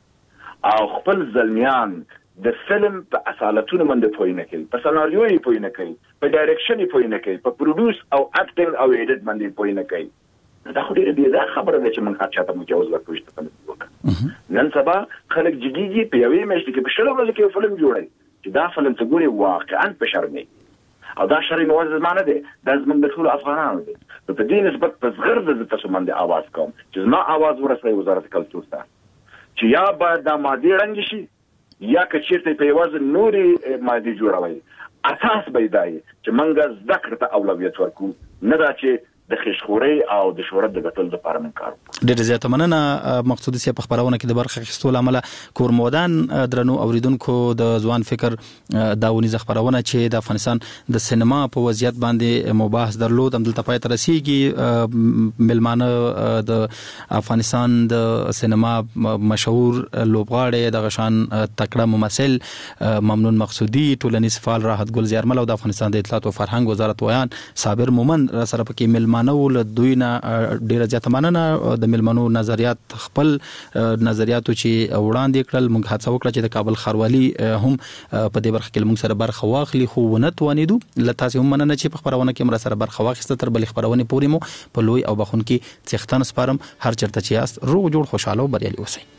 کوي او خپل زلمیان د فلم په اصالتونو باندې پوه نه کوي، په سناریو یې پوه نه کوي، په ډایرکشن یې پوه نه کوي، په پروډوس او اکټینګ او ایډیټ باندې پوه نه کوي. دا خو ډېره بېځایه خبره ده چې موږ هر چاته مجوز ورکوو چې فلم وکړي. نن سبا خلک جديږي په یوې میاشت کې په شلو ورځو کې یو فلم جوړوي چې دا فلم ته ګوري واقعا په شرمېږي او دا شرم یوازې زما نه دی، دا زموږ د ټولو افغانانو دی. نو په دې نسبت په زغرده زه تاسو باندې اواز کوم چې زما اواز ورسوي وزارت کلتور ته چې یا باید دا مادې ړنګې شي یا که چېرته په یوازې نورې مادې جوړوي. اساس به یې دا وي چې موږ زده کړې ته اولویت ورکوو، نه دا چې د خشخوري او د شهرت د ګټل لپاره من کار. ډېر زیاته مننه مقصودی صاحب په خبرونه کې د برخه اخیستو لامل کورمودان درنو اوریدونکو د ځوان فکر داونیزه خبرونه چې د افغانستان د سینما په وضعیت باندې مباحث درلود هم دلته پای ته رسیږي. ملمانه د افغانستان د سینما مشهور لوبغاړي د غشان تکړه ممثل ممنون مقصودی، ټولنیز فعال راحت ګل زیارمل او د افغانستان د اطلاعات او فرهنګ وزارت ویان صابر مومن را سره پکې مل ملمانو له دوی نه ډیره زیاته مننه د ملمنو نظریات خپل نظریاتو چې وړاندې کړل. موږ هڅه وکړه چې د کابل ښاروالي هم په دې برخه کې موږ سره برخه واخلي خو ونه توانیدو. لته هم مننه چې په خبرونه کې مر سره برخه واخیسته. تر بل خبرونه پورې مو په لوی او بخون کې څښتن سپارم. هر چرته چې یاست روغ جوړ خوشاله او بریالي اوسئ.